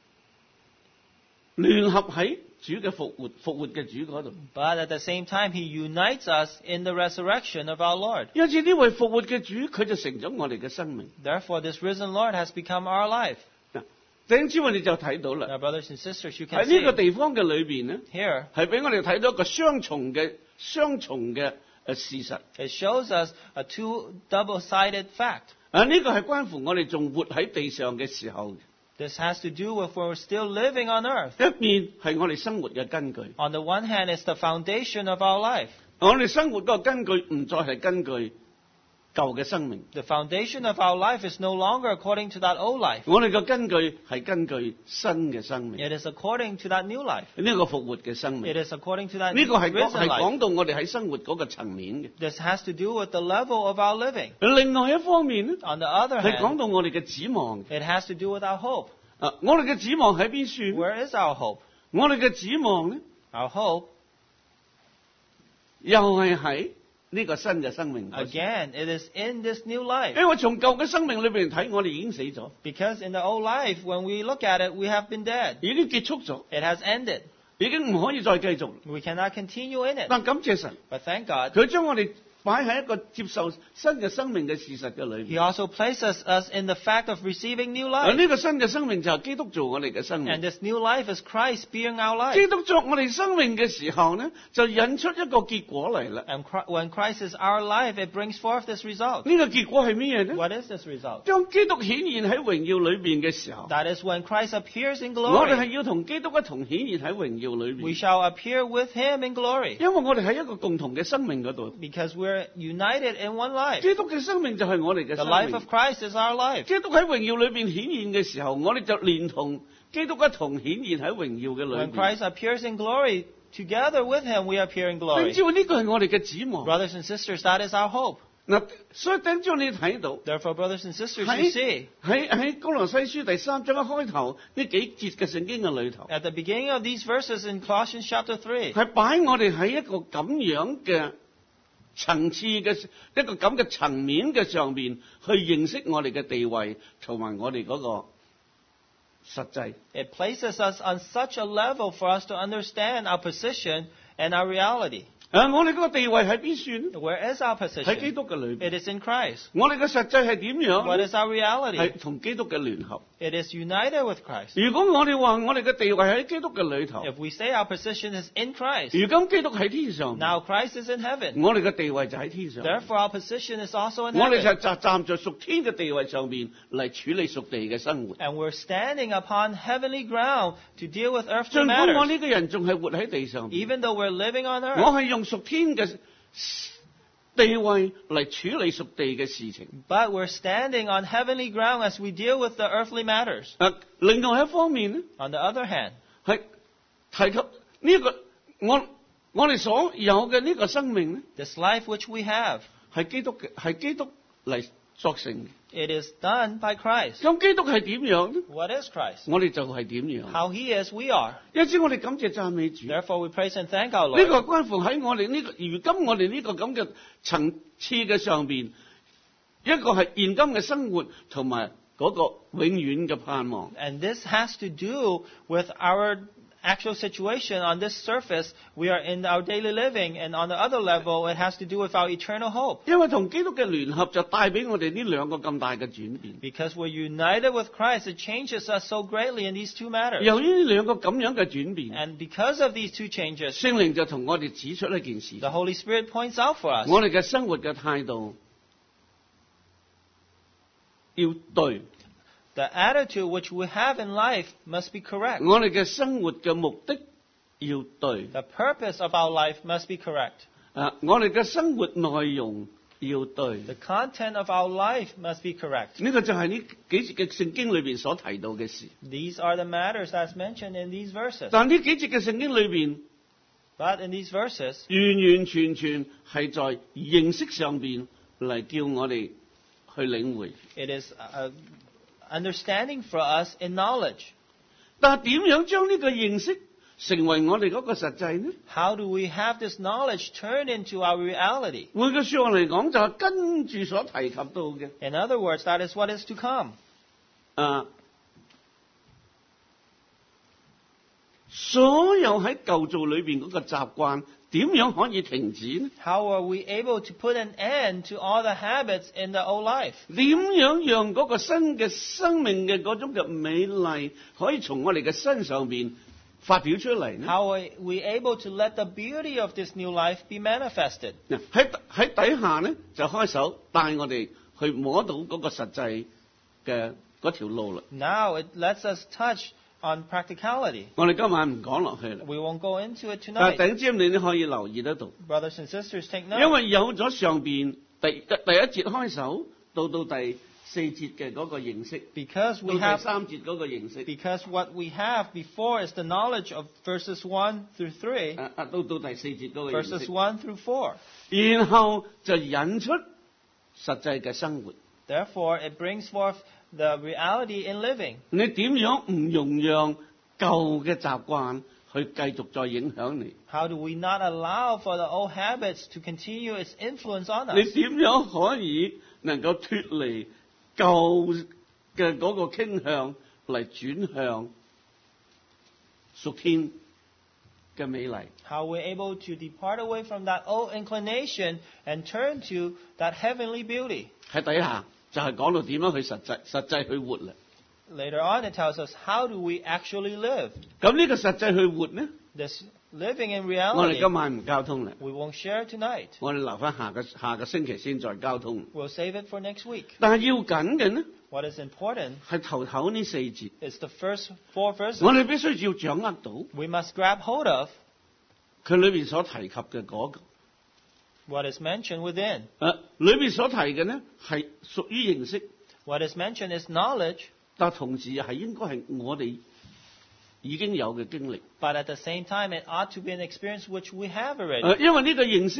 聯合喺主嘅復活嘅主嗰度。 But at the same time, He unites us in the resurrection of our Lord. 因此呢位復活嘅主，佢就成咗我哋嘅生命。 Therefore, this risen Lord has become our life. 弟兄姊妹，你就睇到啦。 Now, brothers and sisters, you 喺 can 呢個 see 地方嘅裏邊呢， here, 係俾我哋睇到一個雙重嘅事實。 it shows us a two double-sided fact. 呢個係關乎我哋仲活喺地上嘅時候， This has to do with when we're still living on earth. 一面係我哋生活嘅根據。 On the one hand, it's the foundation of our life. 我哋生活嗰個根據唔再係根據舊嘅生命， The foundation of our life is no longer according to that old life. 我哋嘅根據係根據新嘅生命， It is according to that new life. 呢個復活嘅生 It 命。 is according to that 呢個係 risen life. 講到我哋喺生活嗰個層面嘅。 This has to do with the level of our living. 另外一方面呢， On the other 係講 hand, 到我哋嘅指望。 it has to do with our hope. 我哋嘅指望喺邊處？ Where is our hope? 我哋嘅指望呢， Our hope, 又係喺呢個新嘅生命嗰處。 again, it is in this new life. 因為從舊嘅生命裏邊睇，我哋已經死咗， Because in the old life, when we look at it, we have been dead. 已經結束咗， It has ended. 已經唔可以再繼續。 We cannot continue in it. 但感謝神， But thank God, 佢將我哋擺喺一個接受新嘅生命嘅事實嘅裏 He 邊。 also places us in the fact of receiving new 呢 life. 個新嘅生命就係基督做我哋嘅生 And 命。 this new life is Christ being our life. 基督作我哋生命嘅時候呢，就引出一個結果嚟啦。 And when Christ is our life, it brings forth this result. 呢個結果係咩嘢呢？ What is this result? 當基督顯現喺榮耀裏邊嘅時候， That is when Christ appears in 我哋係 glory. 要同基督一同顯現喺榮耀裏 We 邊， shall appear with Him in glory. 因為我哋喺一個共同嘅生命嗰度。 Because we're united in one life. 基督嘅生命就係我哋嘅 The 生 life 命 of。Christ is our life. 基督喺榮耀裏邊顯現嘅時候，我哋就連同基督一同顯現喺榮耀嘅裏 When 邊。 Christ appears in glory, together with Him we appear in 你 glory. 知道呢個係我哋嘅指望。 Brothers and sisters, that is our hope. 嗱，所以頂住你睇到 Therefore, brothers and sisters, you 喺 see, 喺哥羅西書第3章一開頭呢幾節嘅聖經嘅裏頭， at the beginning of these verses in Colossians chapter 3, 係擺我哋喺一個咁樣嘅層次嘅一個咁嘅層面嘅上邊去認識我哋嘅地位同埋我哋嗰個實際。 it places us on such a level for us to understand our position and our reality. 我哋嗰個地位喺邊算呢？ Where is our 喺基 position? 督嘅裏邊。 It is in Christ. 我哋嘅實際係點樣 What 呢？ is our reality? 係同基督嘅聯合。 It is united with Christ. 如果我哋話我哋嘅地位喺基督嘅裏頭， If we say our position is in Christ, 如今基督喺天上， now Christ is in heaven. 我哋嘅地位就喺天上。 Therefore, our position is also in 我哋 heaven. 就站在屬天嘅地位上面嚟處理屬地嘅生活。 And we're standing upon heavenly ground to deal with earthly 儘管我 matters. 呢個人仲係活喺地上面， Even though we're living on 我 earth, 係用屬天嘅地位嚟處理屬地嘅事情。 but we're standing on heavenly ground as we deal with the earthly matters. 另外一方面呢， On the other hand, 係提及呢、個我哋所有嘅呢個生命呢， this life which we have, 係基督嚟作成嘅。 it is done by Christ. 咁基督係點樣呢？ What is Christ? 我哋就係點樣。 How he is, we are. 因此我哋感謝讚美主。呢、 Therefore, we praise and thank our 個 Lord. 關乎喺我哋呢、個如今我哋呢個咁嘅層次嘅上邊，一個係現今嘅生活同埋嗰個永遠嘅盼望。 And this has to do with our actual situation on this surface. We are in our daily living, and on the other level, it has to do with our eternal hope. 因為同基督嘅聯合就帶俾我哋呢兩個咁大嘅轉變。 Because we're united with Christ, it changes us so greatly in these two matters. 由於呢兩個咁樣嘅轉變， And because of these two changes, 聖靈就同我哋指出一件事： the Holy Spirit points out for us 我哋嘅生活嘅態度要對， the attitude which we have in life must be correct. 我哋嘅生活嘅目的要對， The purpose of our life must be correct. 我哋嘅生活內容要對。 The content of our life must be correct. 呢個就係呢幾節嘅聖經裏邊所提到嘅事。 These are the matters that's mentioned in these verses. 但呢幾節嘅聖經裏邊， But in these verses, 完完全全係在認識上邊嚟叫我哋去領會。 it is understanding for us in knowledge. 但係點樣將呢個認識成為我哋嗰個實際呢？ How do we have this knowledge turned into our reality? 換句説話嚟講，就係跟住所提及到嘅。 In other words, that is what is to come. 所有喺舊造裏邊嗰個習慣，點樣可以停止呢？ How are we able to put an end to all the habits in the old life? 點樣讓嗰個新嘅生命嘅嗰種嘅美麗，可以從我哋嘅身上邊發表出嚟呢？ How are we able to let the beauty of this new life be manifested? 喺底下呢，就開手帶我哋去摸到嗰個實際嘅嗰條路啦。 Now it lets us touch on practicality. 我哋今晚唔講落去啦。 We won't go into it 但 tonight. 係頂尖你都可以留意得到， Brothers and sisters, take 因 note. 為有咗上邊第一節開手到第4節嘅嗰個認識， Because 到 we 第 have 3節嗰個認識， Because what we have before is the knowledge of verses 1 through 3, 到第4節嗰個認 verses 識， 1 through 4. 然後就引出實際嘅生活。 Therefore, it brings forth the reality in living. 你點樣唔容讓舊嘅習慣去繼續再影響你？ How do we not allow for the old habits to continue its influence on 你 us? 點樣可以能夠脫離舊嘅嗰個傾向嚟轉向屬天嘅美麗？ How we're able to depart away from that old inclination and turn to that heavenly beauty? 喺底下就係講到點樣去實際去活啦。 Later on, it tells us how do we actually live. 咁呢個實際去活呢？ This living in 我哋 reality, 今晚唔交通啦， we won't share tonight. 我哋留翻下個星期先再交通。 We'll save it for next week. 但係要緊嘅呢， What is important 係頭呢4節， is the first 4 verses. 我哋必須要掌握到 We must grab hold of 佢裏邊所提及嘅嗰個。 what is mentioned within. 裏邊所提嘅呢係屬於認識， What is mentioned is knowledge, 但同時係應該係我哋已經有嘅經歷。 but at the same time, it ought to be an experience which we have already. 因為呢個認識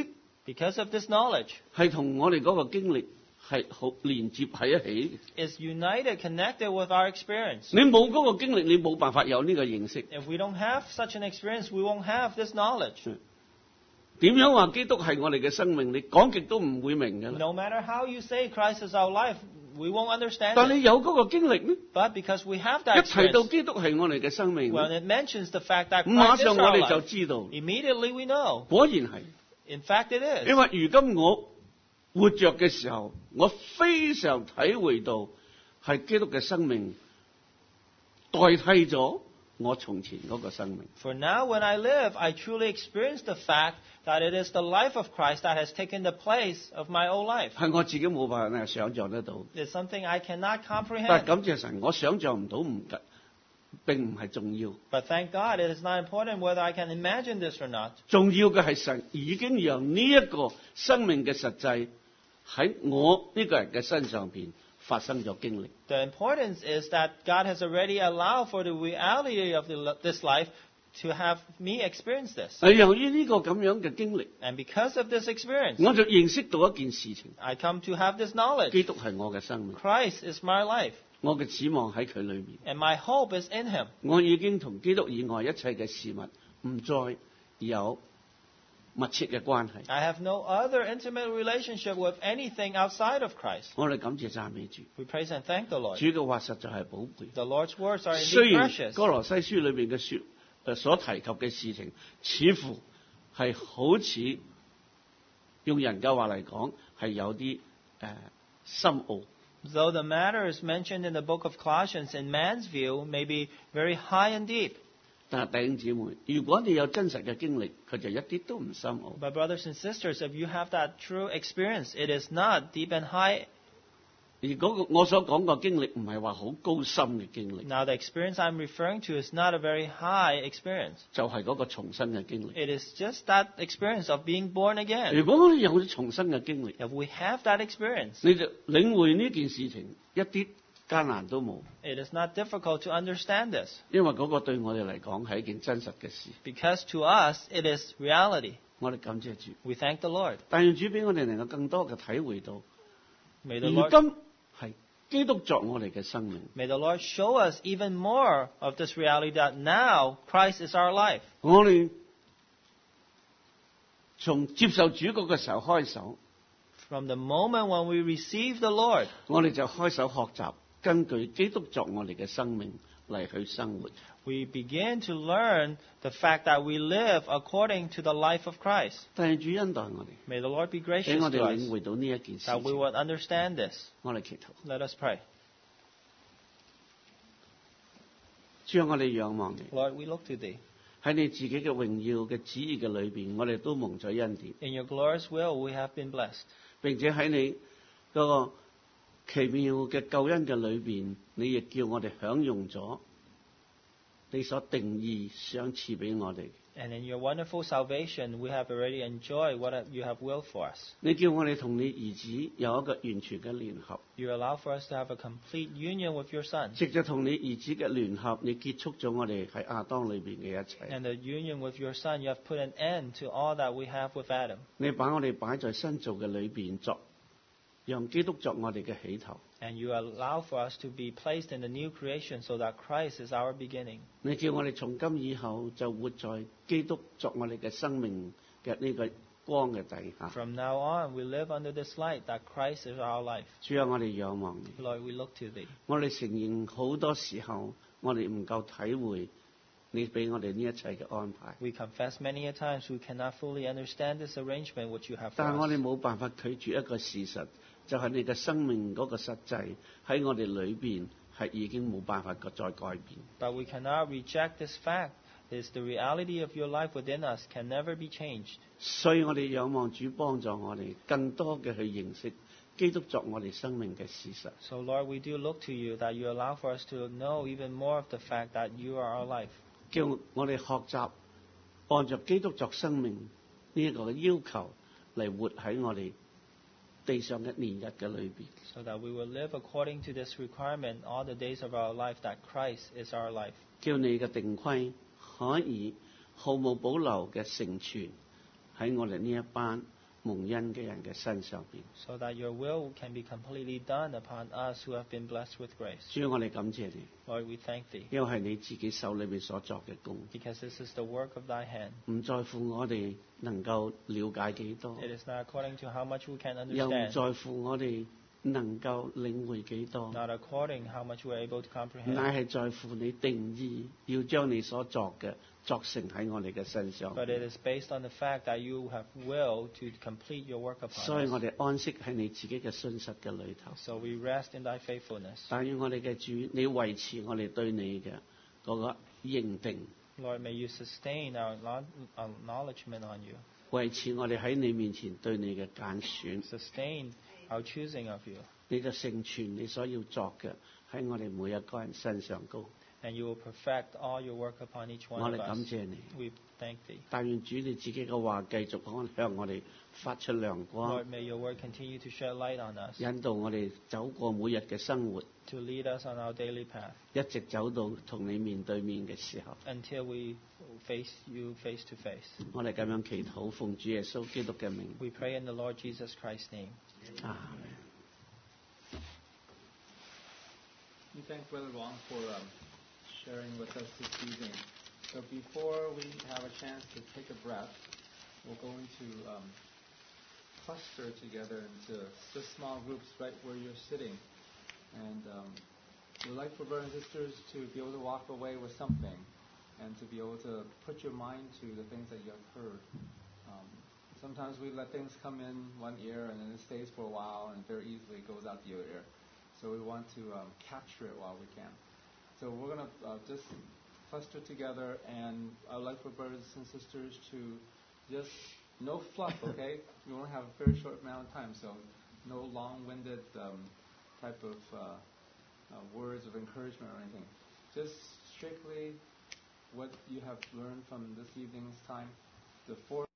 Because of this knowledge 係同我哋嗰個經歷係好連接喺一起嘅。 is united, connected with our experience. 你冇嗰個經歷，你冇辦法有呢個認識。 If we don't have such an experience, we won't have this knowledge. 點樣話基督係我哋嘅生命？你講極都唔會明㗎啦。 No matter how you say Christ is our life, we won't understand 但 it. 你有嗰個經歷呢？ But because we have 一 that 提到 experience, 基督係我哋嘅生命， when it mentions the fact that 馬 Christ is 上我 our 哋就 life, 知道， immediately we know. 果然係。 In fact, it is. 因為如今我活着嘅時候，我非常體會到係基督嘅生命代替咗我從前嗰個生命。 For now, when I live, I truly experience the fact that it is the life of Christ that has taken the place of my old life. 係我自己冇辦法想像得到。 It's something I cannot 但係 comprehend. 感謝神，我想像唔到唔緊，並唔係重要。 But thank God, it is not important whether I can imagine this or not. 重要嘅係神已經讓呢一個生命嘅實際喺我呢個人嘅身上邊發生咗經歷。 The importance is that God has already allowed for the reality of this life to have me experience this. 係由於呢個咁樣嘅經歷， And because of this experience, 我就認識到一件事情： I come to have this knowledge. 基督係我嘅生命， Christ is my life, 我嘅指望喺佢裏面。 and my hope is in Him. 我已經同基督以外一切嘅事物唔再有密切嘅關係。 I have no other intimate relationship with anything outside of Christ. 我哋感謝讚美主， We praise and thank the Lord. 主嘅話實在係寶貝。 The Lord's words are 雖 indeed 然 precious. 哥羅西書裏邊嘅所提及嘅事情，似乎係好似用人嘅話嚟講係有啲深奧。 Though the matter is mentioned in the book of Colossians, in man's view, may be very high and deep. 但係弟兄姊妹，如果你有真實嘅經歷，佢就一啲都唔深奧。 But brothers and sisters, if you have that true experience, it is not deep and high. 而嗰個我所講嘅經歷唔係話好高深嘅經歷， Now, the experience I'm referring to is not a very high experience. 就係嗰個重生嘅經歷。 It is just that experience of being born 如 again. 果我哋有重生嘅經歷， If we have that experience, 你就領會呢件事情一啲艱難都冇， it is not difficult to understand this. 因為嗰個對我哋嚟講係一件真實嘅事。 Because to us, it is reality. 我哋感謝主， We thank the Lord. 但願主俾我哋能夠更多嘅體會到， May the 如 Lord, 今係基督作我哋嘅生命。 may the Lord show us even more of this reality that now Christ is our life. 我哋從接受主嗰個時候開手， From the moment when we receive the Lord, 我哋就開手學習根據基督作我哋嘅生命嚟去生活。 we begin to learn the fact that we live according to the life of Christ. 但係主恩待我哋， May the Lord be 俾 gracious 我哋 to 領 us 會到呢一件事 that we 情。 would understand this. 我哋祈禱， Let us pray. 主啊，我哋仰望你， Lord, we look to Thee. 喺你自己嘅榮耀嘅旨意嘅裏邊，我哋都蒙咗恩典， In Your glorious will, we have been blessed. 並且喺你嗰個奇妙嘅救恩嘅裏邊，你亦叫我哋享用咗你所定義想賜俾我哋。 And in Your wonderful salvation, we have already enjoyed what You have willed for us. 你叫我哋同你兒子有一個完全嘅聯合， You allow for us to have a complete union with Your Son. 藉着同你兒子嘅聯合，你結束咗我哋喺亞當裏邊嘅一切。 And the union with Your Son, You have put an end to all that we have with Adam. 你把我哋擺在新造嘅裏邊作，讓基督作我哋嘅起頭。 And You allow for us to be placed in the new creation so that Christ is our beginning. 你叫我哋從今以後就活在基督作我哋嘅生命嘅呢個光嘅底下。 From now on, we live under this light that Christ is our life. 主啊，我哋仰望你， Lord, we look to Thee. 我哋承認好多時候我哋唔夠體會你俾我哋呢一切嘅安排， We confess many a times we cannot fully understand this arrangement which You have for 但係我哋 us. 冇辦法拒絕一個事實，就係你嘅生命嗰個實際喺我哋裏邊係已經冇辦法再改變。 But we cannot reject this fact. Is the reality of Your life within us can never be changed. 所以我哋仰望主幫助我哋更多嘅去認識基督作我哋生命嘅事實。 So Lord, we do look to You that You allow for us to know even more of the fact that You are our life. 叫我哋學習按照基督作生命呢一個嘅要求嚟活喺我哋地上嘅年日嘅裏邊。 So that we will live according to this requirement all the days of our life that Christ is our life. 叫你嘅定規可以毫無保留嘅成全喺我哋呢一班蒙恩嘅人嘅身上邊。 so that your will can be completely done upon us who have been blessed with grace. 主，我哋感謝你， Lord, we thank thee, 因為係你自己手裏面所作嘅工， because this is the work of thy hand. 唔在乎我哋能夠了解幾多， It is not according to how much we can 又唔 understand, 在乎我哋能夠領會幾多， not according how much we are able to comprehend, 乃係在乎你定義要將你所作嘅作成喺我哋嘅身上。 but it is based on the fact that you have will to complete your work 所以 upon 我 us. 哋安息喺你自己嘅信實嘅裏頭。 So we rest in thy faithfulness. 但願我哋嘅主，你維持我哋對你嘅嗰個認定， Lord, may you sustain our acknowledgement on you, 維持我哋喺你面前對你嘅揀選， sustain our choosing of you, 你就成全你所要作嘅喺我哋每一個人身上高。 and you will perfect all your work upon each 我 one 哋 of 感 us. 謝你， We thank thee. 但願主你自己嘅話繼續向我哋發出亮光， Lord, may your word continue to shed light on us, 引導我哋走過每日嘅生活， to lead us on our daily path, 一直走到同你面對面嘅時候。 until we face you face to face. 我哋咁樣祈禱，奉主耶穌基督嘅名， We pray in the Lord Jesus Christ's name. 阿門。 We thank Brother Wong for sharing with us this evening. So before we have a chance to take a breath, we're going to cluster together into just small groups right where you're sitting. And we'd like for brothers and sisters to be able to walk away with something and to be able to put your mind to the things that you have heard. Sometimes we let things come in one ear and then it stays for a while and very easily goes out the other ear. So we want to capture it while we can. So we're going to just cluster together, and I'd like for brothers and sisters to just, no fluff, okay? We only have a very short amount of time, so no long-winded type of words of encouragement or anything. Just strictly what you have learned from this evening's time. The four